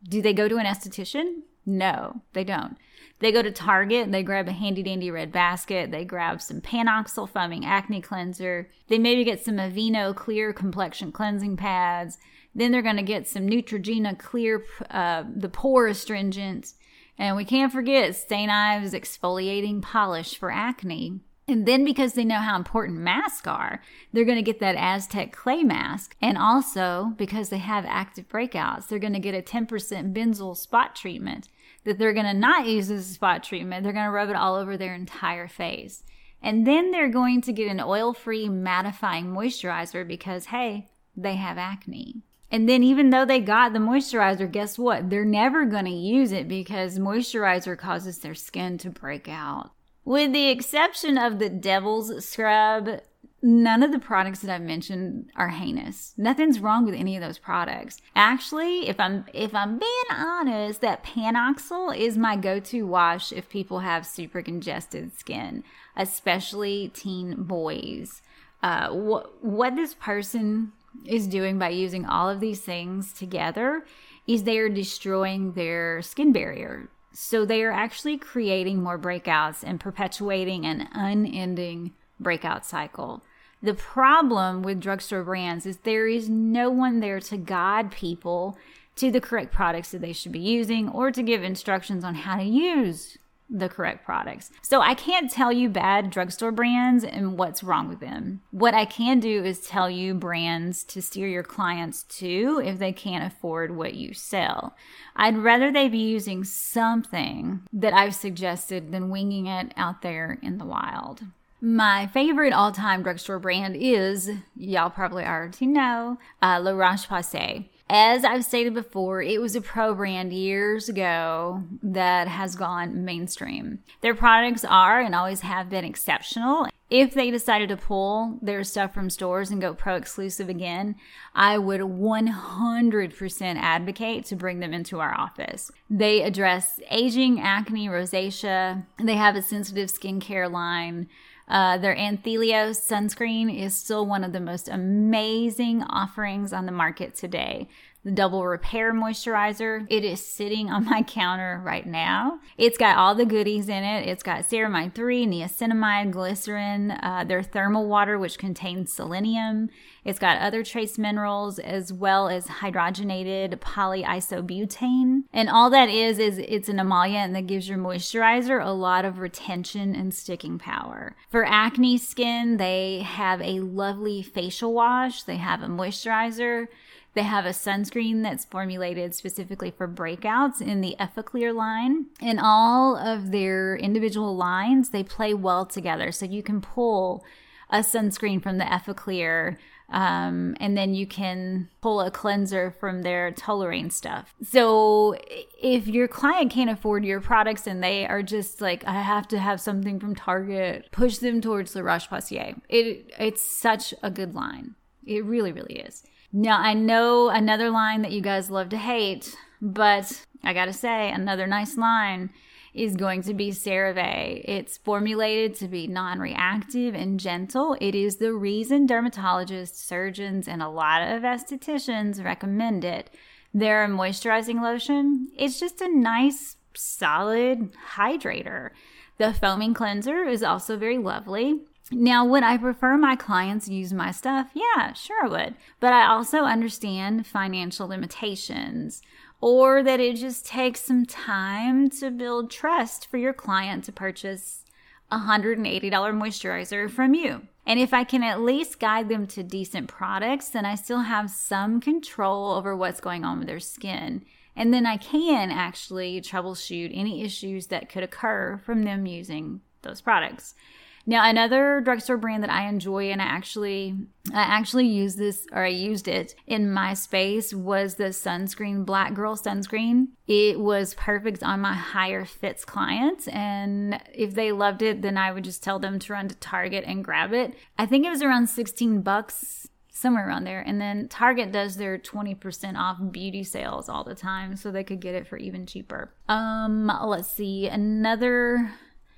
Do they go to an esthetician? No, they don't. They go to Target, they grab a handy dandy red basket, they grab some Panoxyl foaming acne cleanser, they maybe get some Aveeno clear complexion cleansing pads, then they're going to get some Neutrogena clear, uh, the pore astringent, and we can't forget Saint Ives exfoliating polish for acne. And then because they know how important masks are, they're going to get that Aztec clay mask. And also because they have active breakouts, they're going to get a ten percent benzoyl spot treatment that they're going to not use as a spot treatment. They're going to rub it all over their entire face. And then they're going to get an oil-free mattifying moisturizer because, hey, they have acne. And then even though they got the moisturizer, guess what? They're never going to use it because moisturizer causes their skin to break out. With the exception of the Devil's Scrub, none of the products that I've mentioned are heinous. Nothing's wrong with any of those products. Actually, if I'm if I'm being honest, that Panoxyl is my go-to wash if people have super congested skin, especially teen boys. Uh, what what this person is doing by using all of these things together is they are destroying their skin barrier. So they are actually creating more breakouts and perpetuating an unending breakout cycle. The problem with drugstore brands is there is no one there to guide people to the correct products that they should be using or to give instructions on how to use the correct products. So I can't tell you bad drugstore brands and what's wrong with them. What I can do is tell you brands to steer your clients to if they can't afford what you sell. I'd rather they be using something that I've suggested than winging it out there in the wild. My favorite all-time drugstore brand is, y'all probably already know, uh, La Roche-Posay. As I've stated before, it was a pro brand years ago that has gone mainstream. Their products are and always have been exceptional. If they decided to pull their stuff from stores and go pro exclusive again, I would one hundred percent advocate to bring them into our office. They address aging, acne, rosacea. They have a sensitive skincare line. Uh, their Anthelios sunscreen is still one of the most amazing offerings on the market today. The Double Repair Moisturizer, it is sitting on my counter right now. It's got all the goodies in it. It's got ceramide three, niacinamide, glycerin, uh, their thermal water, which contains selenium. It's got other trace minerals as well as hydrogenated polyisobutane. And all that is, is it's an emollient that gives your moisturizer a lot of retention and sticking power. For acne skin, they have a lovely facial wash. They have a moisturizer. They have a sunscreen that's formulated specifically for breakouts in the Effaclear line. And all of their individual lines, they play well together. So you can pull a sunscreen from the Effaclear, um, and then you can pull a cleanser from their Toleraine stuff. So if your client can't afford your products and they are just like, I have to have something from Target, push them towards La Roche-Posay. It, it's such a good line. It really, really is. Now, I know another line that you guys love to hate, but I gotta say, another nice line is going to be CeraVe. It's formulated to be non-reactive and gentle. It is the reason dermatologists, surgeons, and a lot of estheticians recommend it. Their moisturizing lotion, it's just a nice, solid hydrator. The foaming cleanser is also very lovely. Now, would I prefer my clients use my stuff? Yeah, sure I would. But I also understand financial limitations, or that it just takes some time to build trust for your client to purchase a one hundred eighty dollars moisturizer from you. And if I can at least guide them to decent products, then I still have some control over what's going on with their skin. And then I can actually troubleshoot any issues that could occur from them using those products. Now, another drugstore brand that I enjoy, and I actually I actually used this, or I used it in my space, was the sunscreen, Black Girl sunscreen. It was perfect on my higher fits clients, and if they loved it, then I would just tell them to run to Target and grab it. I think it was around sixteen bucks, somewhere around there. And then Target does their twenty percent off beauty sales all the time, so they could get it for even cheaper. Um, let's see, another...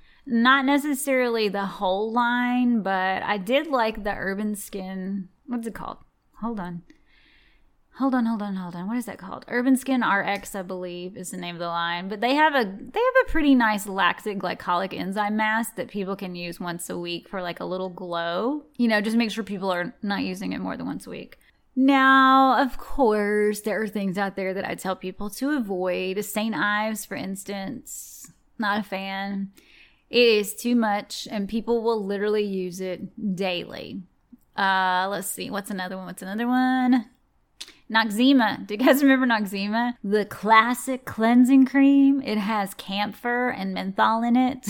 Not necessarily the whole line, but I did like the Urban Skin, what's it called? Hold on. hold on, hold on, hold on. What is that called? Urban Skin R X, I believe, is the name of the line. But they have a they have a pretty nice lactic glycolic enzyme mask that people can use once a week for like a little glow. You know, just make sure people are not using it more than once a week. Now, of course, there are things out there that I tell people to avoid. Saint Ives, for instance, not a fan. It is too much, and people will literally use it daily. Uh, let's see. What's another one? What's another one? Noxzema. Do you guys remember Noxzema? The classic cleansing cream. It has camphor and menthol in it.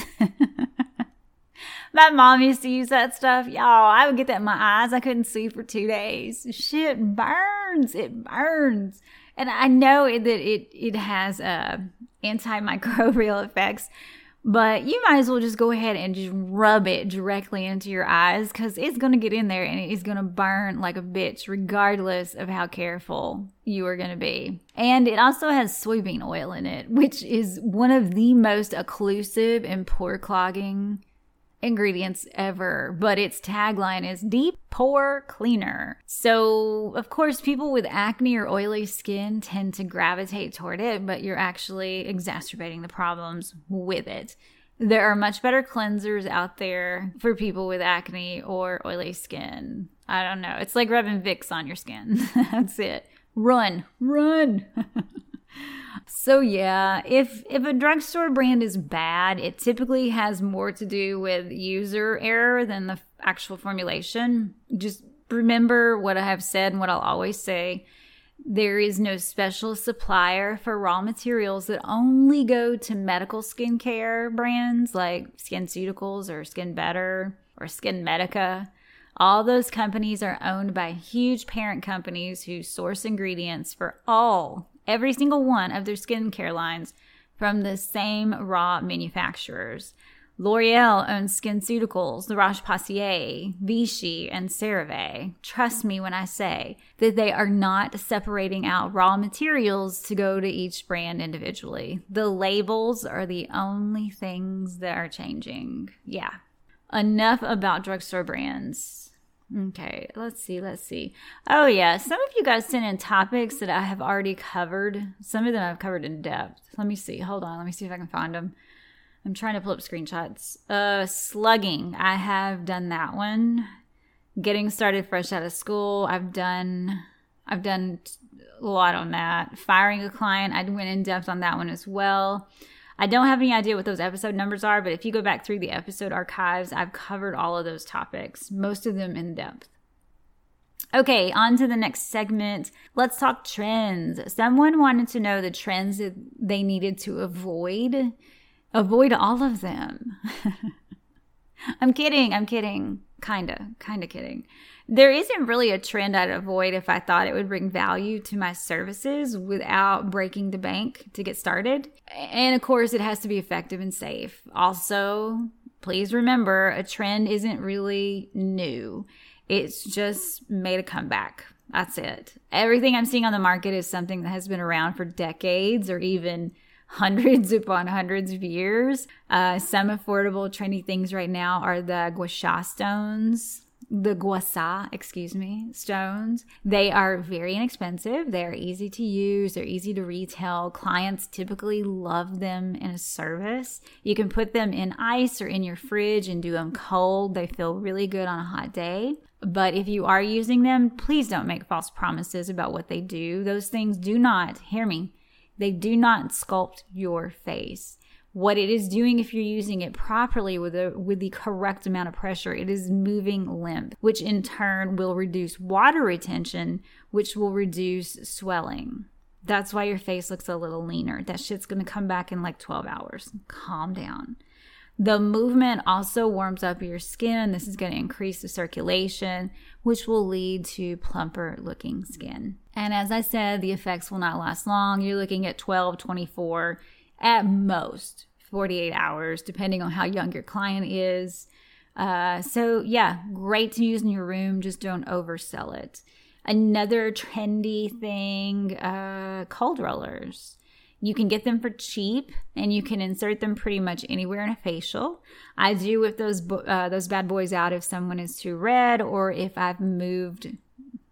My mom used to use that stuff. Y'all, I would get that in my eyes. I couldn't see for two days. Shit burns. It burns. And I know that it, it has uh, antimicrobial effects, but you might as well just go ahead and just rub it directly into your eyes because it's going to get in there and it's going to burn like a bitch regardless of how careful you are going to be. And it also has soybean oil in it, which is one of the most occlusive and pore clogging ingredients ever, but its tagline is deep pore cleaner. So of course people with acne or oily skin tend to gravitate toward it, but you're actually exacerbating the problems with it. There are much better cleansers out there for people with acne or oily skin. I don't know. It's like rubbing Vicks on your skin. That's it. Run, run. So yeah, if if a drugstore brand is bad, it typically has more to do with user error than the actual formulation. Just remember what I have said and what I'll always say. There is no special supplier for raw materials that only go to medical skincare brands like SkinCeuticals or Skin Better or Skin Medica. All those companies are owned by huge parent companies who source ingredients for all every single one of their skincare lines from the same raw manufacturers. L'Oreal owns SkinCeuticals, La Roche-Posay, Vichy, and CeraVe. Trust me when I say that they are not separating out raw materials to go to each brand individually. The labels are the only things that are changing. Yeah. Enough about drugstore brands. Okay, let's see, let's see. Oh yeah, some of you guys sent in topics that I have already covered. Some of them I've covered in depth. Let me see, hold on, let me see if I can find them. I'm trying to pull up screenshots. Uh, slugging, I have done that one. Getting started fresh out of school, I've done, I've done a lot on that. Firing a client, I went in depth on that one as well. I don't have any idea what those episode numbers are, but if you go back through the episode archives, I've covered all of those topics, most of them in depth. Okay, on to the next segment. Let's talk trends. Someone wanted to know the trends that they needed to avoid. Avoid all of them. I'm kidding, I'm kidding. Kinda, kinda kidding. There isn't really a trend I'd avoid if I thought it would bring value to my services without breaking the bank to get started. And of course, it has to be effective and safe. Also, please remember, a trend isn't really new. It's just made a comeback. That's it. Everything I'm seeing on the market is something that has been around for decades or even hundreds upon hundreds of years. Uh, some affordable, trendy things right now are the gua sha stones. The gua sha, excuse me, stones. They are very inexpensive. They're easy to use. They're easy to retail. Clients typically love them in a service. You can put them in ice or in your fridge and do them cold. They feel really good on a hot day. But if you are using them, please don't make false promises about what they do. Those things do not, hear me, they do not sculpt your face. What it is doing, if you're using it properly with a, with the correct amount of pressure, it is moving lymph, which in turn will reduce water retention, which will reduce swelling. That's why your face looks a little leaner. That shit's going to come back in like twelve hours. Calm down. The movement also warms up your skin. This is going to increase the circulation, which will lead to plumper looking skin. And as I said, the effects will not last long. You're looking at twelve, twenty-four, at most forty-eight hours, depending on how young your client is. Uh, so yeah, great to use in your room. Just don't oversell it. Another trendy thing, uh, cold rollers. You can get them for cheap, and you can insert them pretty much anywhere in a facial. I do whip those uh, those bad boys out if someone is too red, or if I've moved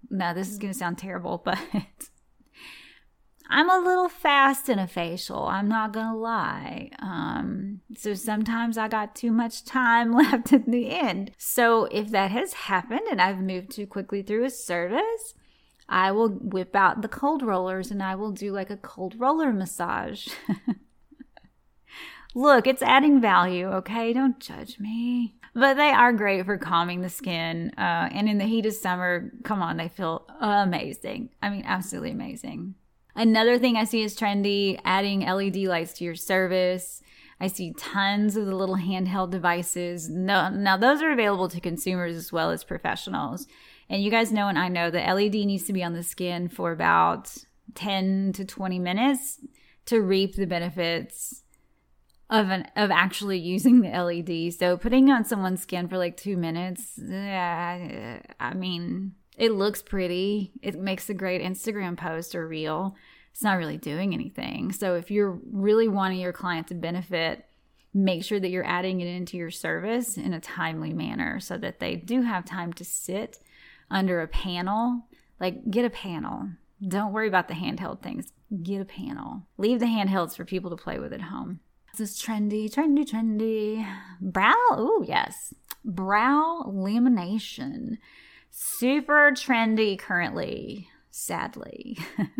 now this is going to sound terrible, but I'm a little fast in a facial. I'm not going to lie. Um, so sometimes I got too much time left at the end. So if that has happened and I've moved too quickly through a service, I will whip out the cold rollers and I will do like a cold roller massage. Look, it's adding value, okay? Don't judge me. But they are great for calming the skin. Uh, and in the heat of summer, come on, they feel amazing. I mean, absolutely amazing. Another thing I see is trendy, adding L E D lights to your service. I see tons of the little handheld devices. No, now, those are available to consumers as well as professionals. And you guys know and I know that L E D needs to be on the skin for about ten to twenty minutes to reap the benefits of an of actually using the L E D. So putting on someone's skin for like two minutes, yeah, I mean, it looks pretty. It makes a great Instagram post or reel. It's not really doing anything. So if you're really wanting your client to benefit, make sure that you're adding it into your service in a timely manner so that they do have time to sit under a panel. Like, get a panel. Don't worry about the handheld things. Get a panel. Leave the handhelds for people to play with at home. This is trendy, trendy, trendy. Brow, oh yes. Brow lamination. Super trendy currently, sadly.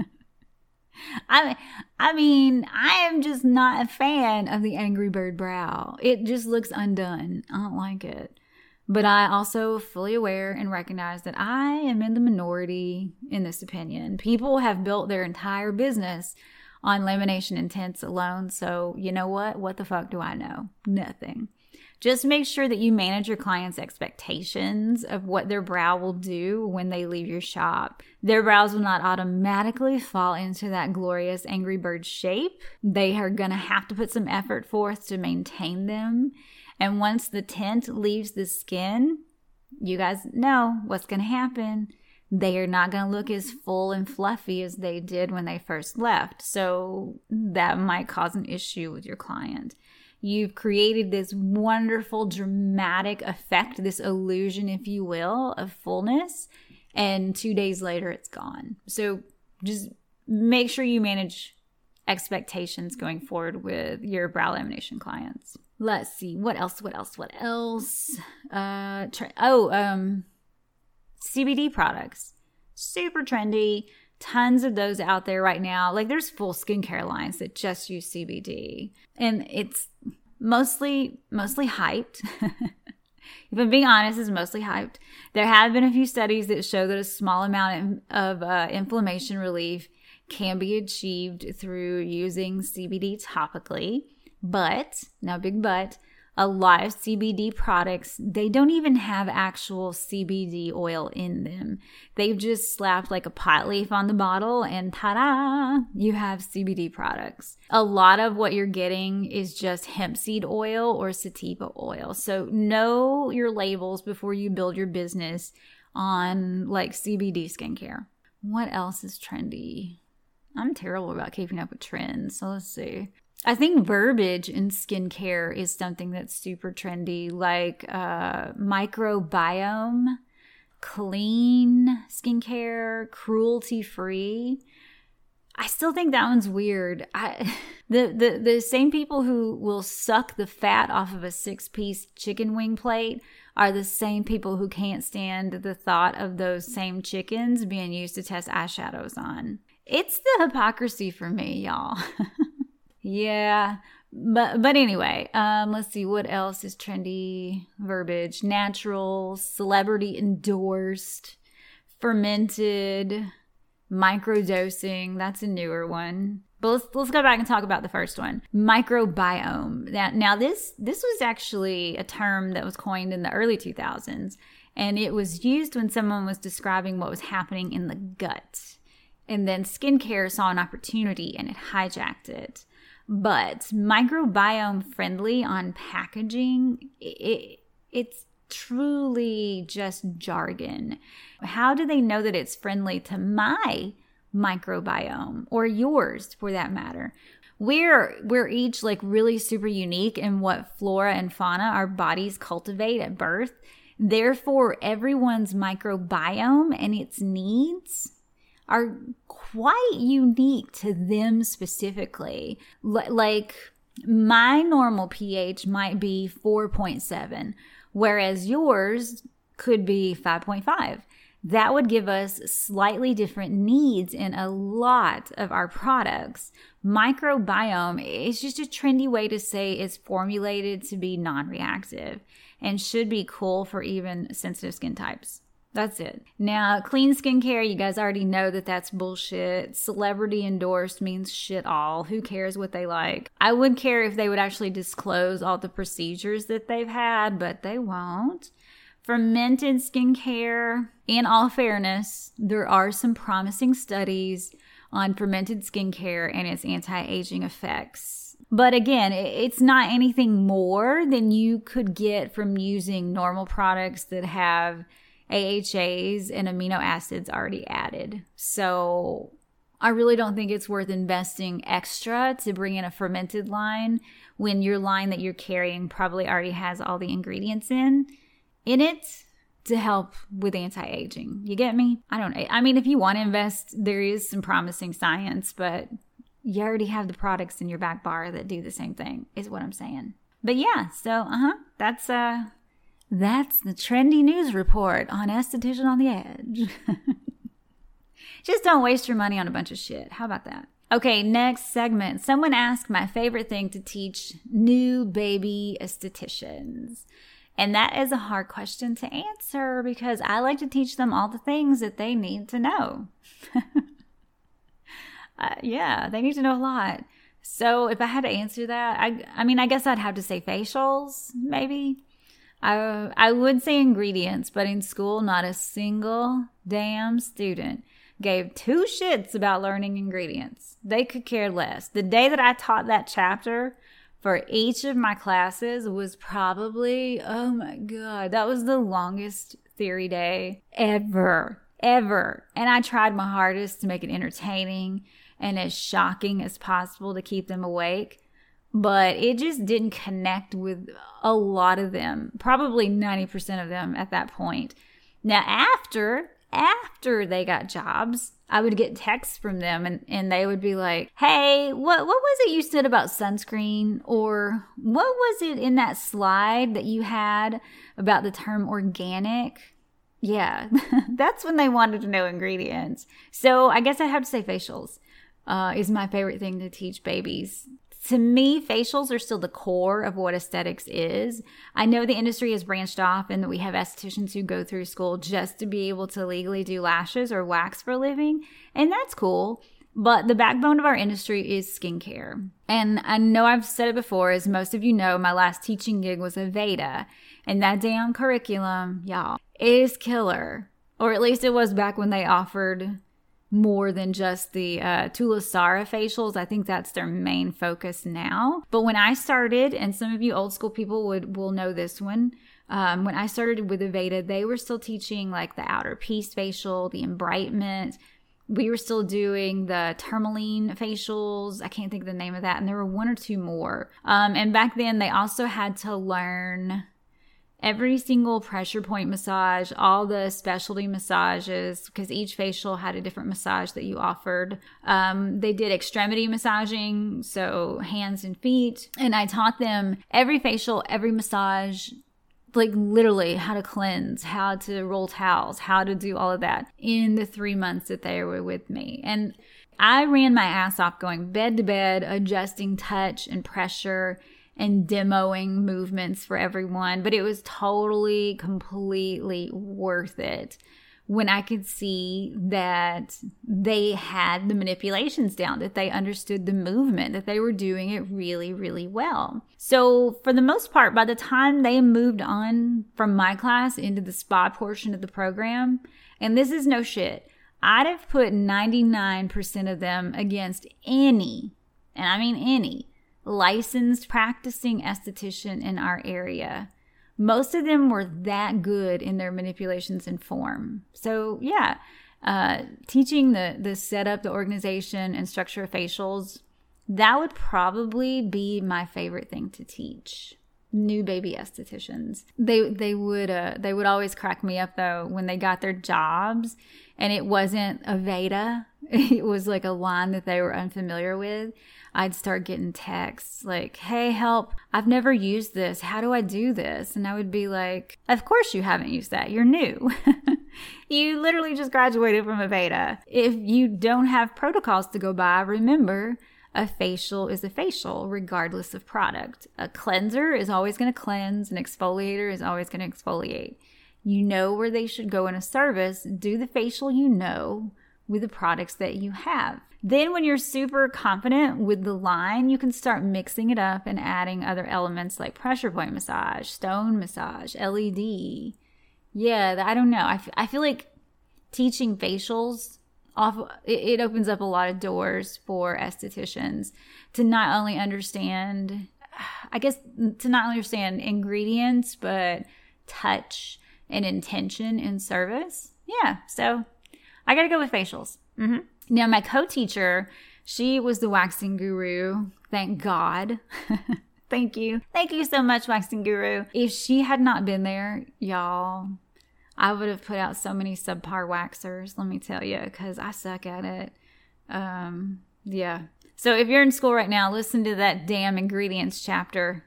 I, I mean, I am just not a fan of the Angry Bird brow. It just looks undone. I don't like it. But I also fully aware and recognize that I am in the minority in this opinion. People have built their entire business on lamination intents alone. So you know what? What the fuck do I know? Nothing. Just make sure that you manage your clients' expectations of what their brow will do when they leave your shop. Their brows will not automatically fall into that glorious Angry Bird shape. They are going to have to put some effort forth to maintain them. And once the tint leaves the skin, you guys know what's going to happen. They are not going to look as full and fluffy as they did when they first left. So that might cause an issue with your client. You've created this wonderful dramatic effect, this illusion, if you will, of fullness. And two days later, it's gone. So just make sure you manage expectations going forward with your brow lamination clients. Let's see. What else? What else? What else? Uh, tre- oh, um, C B D products. Super trendy. Tons of those out there right now. Like, there's full skincare lines that just use C B D. And it's mostly, mostly hyped. If I'm being honest, it's mostly hyped. There have been a few studies that show that a small amount of uh, inflammation relief can be achieved through using C B D topically. But, now big but, a lot of C B D products, they don't even have actual C B D oil in them. They've just slapped like a pot leaf on the bottle and ta-da, you have C B D products. A lot of what you're getting is just hemp seed oil or sativa oil. So know your labels before you build your business on like C B D skincare. What else is trendy? I'm terrible about keeping up with trends, so let's see. I think verbiage in skincare is something that's super trendy, like uh, microbiome, clean skincare, cruelty-free. I still think that one's weird. I, the, the, the same people who will suck the fat off of a six-piece chicken wing plate are the same people who can't stand the thought of those same chickens being used to test eyeshadows on. It's the hypocrisy for me, y'all. Yeah, but but anyway, um, let's see, what else is trendy verbiage? Natural, celebrity endorsed, fermented, microdosing. That's a newer one. But let's let's go back and talk about the first one, microbiome. Now, now this this was actually a term that was coined in the early two thousands, and it was used when someone was describing what was happening in the gut. And then skincare saw an opportunity and it hijacked it. But microbiome friendly on packaging, it, it's truly just jargon. How do they know that it's friendly to my microbiome or yours for that matter? We're we're each like really super unique in what flora and fauna our bodies cultivate at birth. Therefore, everyone's microbiome and its needs are quite unique to them specifically. L- like my normal pH might be four point seven, whereas yours could be five point five. That would give us slightly different needs in a lot of our products. Microbiome is just a trendy way to say it's formulated to be non-reactive and should be cool for even sensitive skin types. That's it. Now, clean skincare, you guys already know that that's bullshit. Celebrity endorsed means shit all. Who cares what they like? I would care if they would actually disclose all the procedures that they've had, but they won't. Fermented skincare, in all fairness, there are some promising studies on fermented skincare and its anti-aging effects. But again, it's not anything more than you could get from using normal products that have A H As and amino acids already added. So I really don't think it's worth investing extra to bring in a fermented line when your line that you're carrying probably already has all the ingredients in. in it to help with anti-aging. You get me? I don't know. I mean, if you want to invest, there is some promising science, but you already have the products in your back bar that do the same thing, is what I'm saying. But yeah, so uh-huh, that's uh that's the trendy news report on Esthetician on the Edge. Just don't waste your money on a bunch of shit. How about that? Okay, next segment. Someone asked my favorite thing to teach new baby estheticians. And that is a hard question to answer because I like to teach them all the things that they need to know. uh, yeah, they need to know a lot. So if I had to answer that, I, I mean, I guess I'd have to say facials, maybe. I, I would say ingredients, but in school, not a single damn student gave two shits about learning ingredients. They could care less. The day that I taught that chapter for each of my classes was probably, oh my God, that was the longest theory day ever, ever. And I tried my hardest to make it entertaining and as shocking as possible to keep them awake. But it just didn't connect with a lot of them, probably ninety percent of them at that point. Now, after, after they got jobs, I would get texts from them and, and they would be like, hey, what what was it you said about sunscreen? Or what was it in that slide that you had about the term organic? Yeah, that's when they wanted to know ingredients. So I guess I'd have to say facials uh, is my favorite thing to teach babies. To me, facials are still the core of what aesthetics is. I know the industry has branched off and that we have estheticians who go through school just to be able to legally do lashes or wax for a living, and that's cool. But the backbone of our industry is skincare. And I know I've said it before, as most of you know, my last teaching gig was Aveda, and that damn curriculum, y'all, is killer. Or at least it was back when they offered more than just the uh, Tulasara facials. I think that's their main focus now. But when I started, and some of you old school people would will know this one, um, when I started with Aveda, they were still teaching like the outer piece facial, the embrightment. We were still doing the tourmaline facials. I can't think of the name of that. And there were one or two more. Um, and back then, they also had to learn every single pressure point massage, all the specialty massages, because each facial had a different massage that you offered. Um, they did extremity massaging, so hands and feet. And I taught them every facial, every massage, like literally how to cleanse, how to roll towels, how to do all of that in the three months that they were with me. And I ran my ass off going bed to bed, adjusting touch and pressure and demoing movements for everyone, but it was totally, completely worth it when I could see that they had the manipulations down, that they understood the movement, that they were doing it really, really well. So for the most part, by the time they moved on from my class into the spa portion of the program, and this is no shit, I'd have put ninety-nine percent of them against any, and I mean any, licensed practicing esthetician in our area. Most of them were that good in their manipulations and form. So yeah, uh, teaching the, the setup, the organization, and structure of facials, that would probably be my favorite thing to teach. new baby estheticians. They they would uh, they would always crack me up though when they got their jobs and it wasn't Aveda. It was like a line that they were unfamiliar with. I'd start getting texts like, hey, help, I've never used this. How do I do this? And I would be like, of course you haven't used that. You're new. You literally just graduated from Aveda. If you don't have protocols to go by, remember, a facial is a facial regardless of product. A cleanser is always going to cleanse. An exfoliator is always going to exfoliate. You know where they should go in a service. Do the facial you know with the products that you have. Then when you're super confident with the line, you can start mixing it up and adding other elements like pressure point massage, stone massage, L E D. Yeah, I don't know. I, f- I feel like teaching facials, off it, it opens up a lot of doors for estheticians to not only understand, I guess, to not understand ingredients, but touch and intention in service. Yeah, so I got to go with facials. Mm-hmm. Now, my co-teacher, she was the waxing guru. Thank God. Thank you. Thank you so much, waxing guru. If she had not been there, y'all, I would have put out so many subpar waxers, let me tell you, because I suck at it. Um, yeah. So if you're in school right now, listen to that damn ingredients chapter.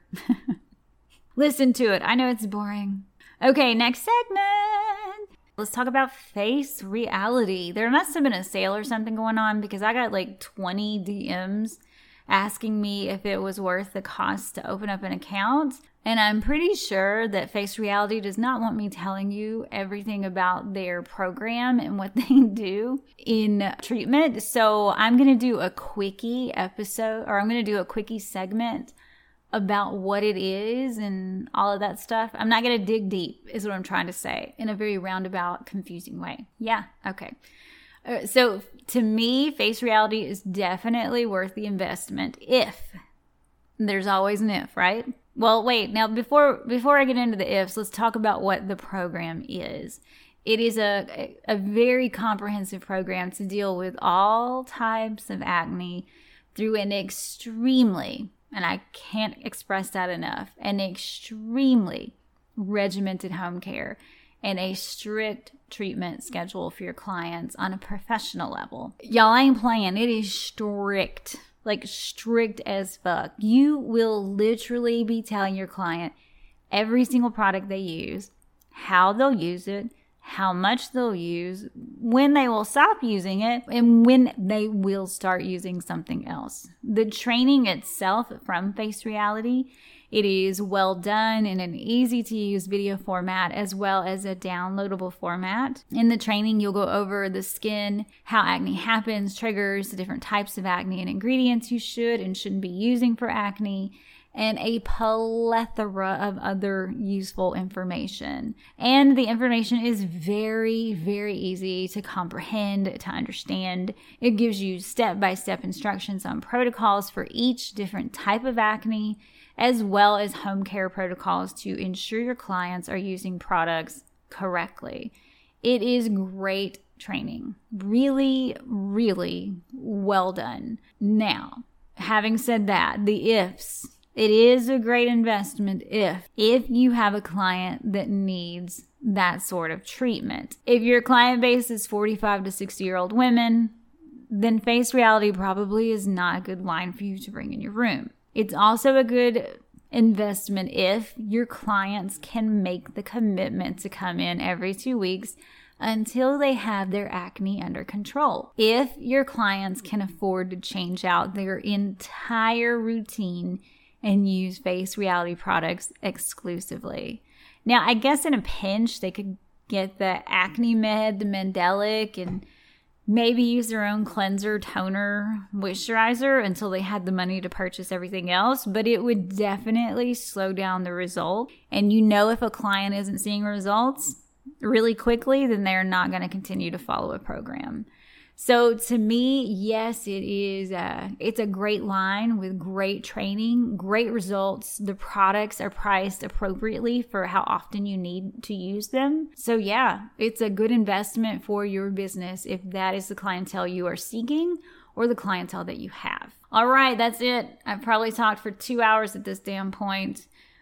Listen to it. I know it's boring. Okay, next segment. Let's talk about Face Reality. There must have been a sale or something going on because I got like twenty D Ms asking me if it was worth the cost to open up an account. And I'm pretty sure that Face Reality does not want me telling you everything about their program and what they do in treatment. So I'm going to do a quickie episode, or I'm going to do a quickie segment about what it is and all of that stuff. I'm not going to dig deep, is what I'm trying to say, in a very roundabout, confusing way. Yeah, okay. Uh, so to me, Face Reality is definitely worth the investment if, there's always an if, right? Well, wait, now before before I get into the ifs, let's talk about what the program is. It is a, a very comprehensive program to deal with all types of acne through an extremely, and I can't express that enough, an extremely regimented home care and a strict treatment schedule for your clients on a professional level. Y'all ain't playing. It is strict, like strict as fuck. You will literally be telling your client every single product they use, how they'll use it, how much they'll use, when they will stop using it, and when they will start using something else. The training itself from Face Reality, it is well done in an easy-to-use video format as well as a downloadable format. In the training, you'll go over the skin, how acne happens, triggers, the different types of acne and ingredients you should and shouldn't be using for acne, and a plethora of other useful information. And the information is very, very easy to comprehend, to understand. It gives you step-by-step instructions on protocols for each different type of acne, as well as home care protocols to ensure your clients are using products correctly. It is great training. Really, really well done. Now, having said that, the ifs. It is a great investment if, if you have a client that needs that sort of treatment. If your client base is forty-five to sixty year old women, then Face Reality probably is not a good line for you to bring in your room. It's also a good investment if your clients can make the commitment to come in every two weeks until they have their acne under control. If your clients can afford to change out their entire routine and use Face Reality products exclusively. Now, I guess in a pinch, they could get the Acne Med, the Mandelic, and maybe use their own cleanser, toner, moisturizer until they had the money to purchase everything else. But it would definitely slow down the result. And you know, if a client isn't seeing results really quickly, then they're not going to continue to follow a program. So to me, yes, it is. A, it's a great line with great training, great results. The products are priced appropriately for how often you need to use them. So yeah, it's a good investment for your business if that is the clientele you are seeking or the clientele that you have. All right, that's it. I've probably talked for two hours at this damn point.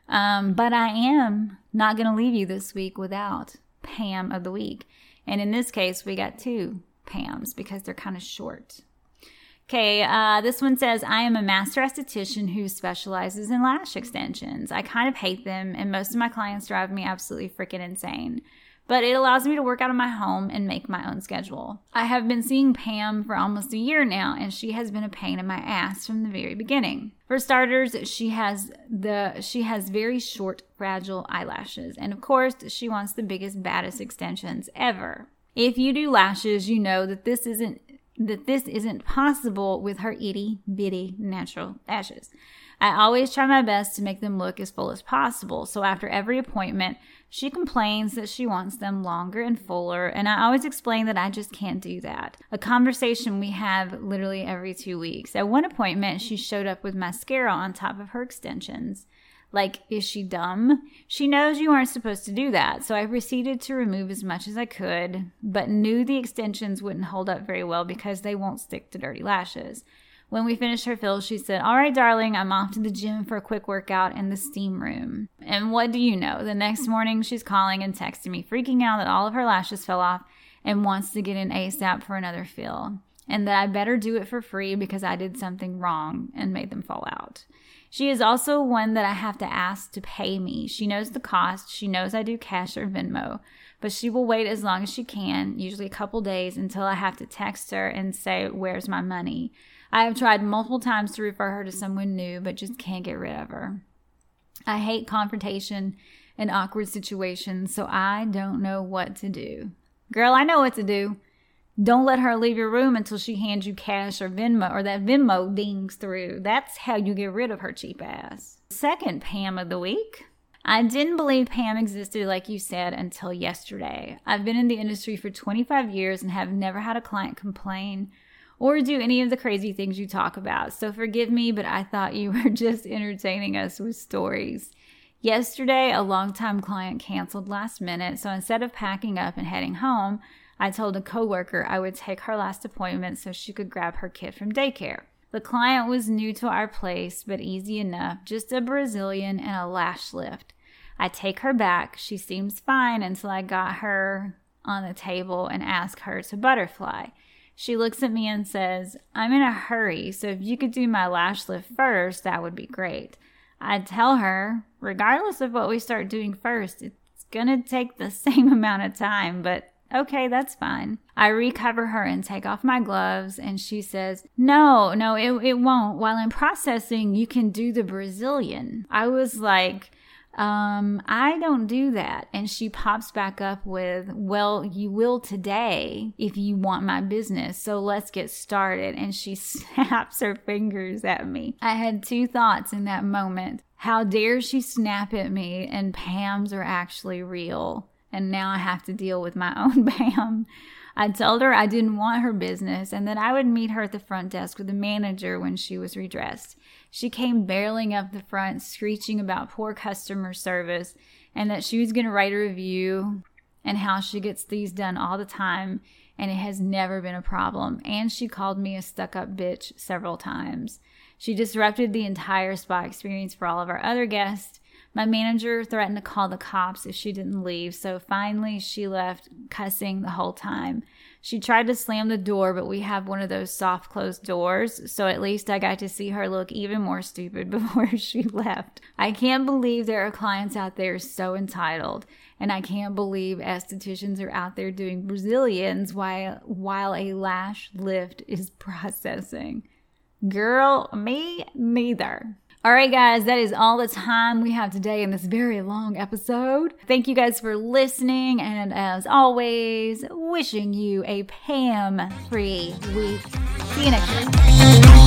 Um, but I am not going to leave you this week without Pam of the week. And in this case, we got two Pams because they're kind of short. Okay, uh, this one says, I am a master esthetician who specializes in lash extensions. I kind of hate them, and most of my clients drive me absolutely freaking insane. But it allows me to work out of my home and make my own schedule. I have been seeing Pam for almost a year now, and she has been a pain in my ass from the very beginning. For starters, she has the she has very short, fragile eyelashes, and of course, she wants the biggest, baddest extensions ever. If you do lashes, you know that this isn't that this isn't possible with her itty bitty natural lashes. I always try my best to make them look as full as possible. So after every appointment, she complains that she wants them longer and fuller, and I always explain that I just can't do that. A conversation we have literally every two weeks. At one appointment, she showed up with mascara on top of her extensions. Like, is she dumb? She knows you aren't supposed to do that, so I proceeded to remove as much as I could, but knew the extensions wouldn't hold up very well because they won't stick to dirty lashes. When we finished her fill, she said, all right, darling, I'm off to the gym for a quick workout in the steam room. And what do you know? The next morning, she's calling and texting me, freaking out that all of her lashes fell off and wants to get in ASAP for another fill, and that I better do it for free because I did something wrong and made them fall out. She is also one that I have to ask to pay me. She knows the cost. She knows I do cash or Venmo, but she will wait as long as she can, usually a couple days, until I have to text her and say, where's my money? I have tried multiple times to refer her to someone new, but just can't get rid of her. I hate confrontation and awkward situations, so I don't know what to do. Girl, I know what to do. Don't let her leave your room until she hands you cash or Venmo, or that Venmo dings through. That's how you get rid of her cheap ass. Second Pam of the week. I didn't believe Pam existed, like you said, until yesterday. I've been in the industry for twenty-five years and have never had a client complain or do any of the crazy things you talk about. So forgive me, but I thought you were just entertaining us with stories. Yesterday, a longtime client canceled last minute, so instead of packing up and heading home, I told a coworker I would take her last appointment so she could grab her kid from daycare. The client was new to our place, but easy enough, just a Brazilian and a lash lift. I take her back. She seems fine until I got her on the table and ask her to butterfly. She looks at me and says, I'm in a hurry, so if you could do my lash lift first, that would be great. I tell her, regardless of what we start doing first, it's going to take the same amount of time, but okay, that's fine. I recover her and take off my gloves, and she says, no, no, it, it won't. While I'm processing, you can do the Brazilian. I was like, um, I don't do that. And she pops back up with, well, you will today if you want my business, so let's get started. And she snaps her fingers at me. I had two thoughts in that moment. How dare she snap at me, and Pam's are actually real. And now I have to deal with my own Pam. I told her I didn't want her business and that I would meet her at the front desk with the manager when she was redressed. She came barreling up the front, screeching about poor customer service and that she was going to write a review and how she gets these done all the time and it has never been a problem. And she called me a stuck-up bitch several times. She disrupted the entire spa experience for all of our other guests. My manager threatened to call the cops if she didn't leave, so finally she left cussing the whole time. She tried to slam the door, but we have one of those soft closed doors, so at least I got to see her look even more stupid before she left. I can't believe there are clients out there so entitled, and I can't believe estheticians are out there doing Brazilians while, while a lash lift is processing. Girl, me neither. All right, guys, that is all the time we have today in this very long episode. Thank you guys for listening, and as always, wishing you a Pam-free week. See you next week.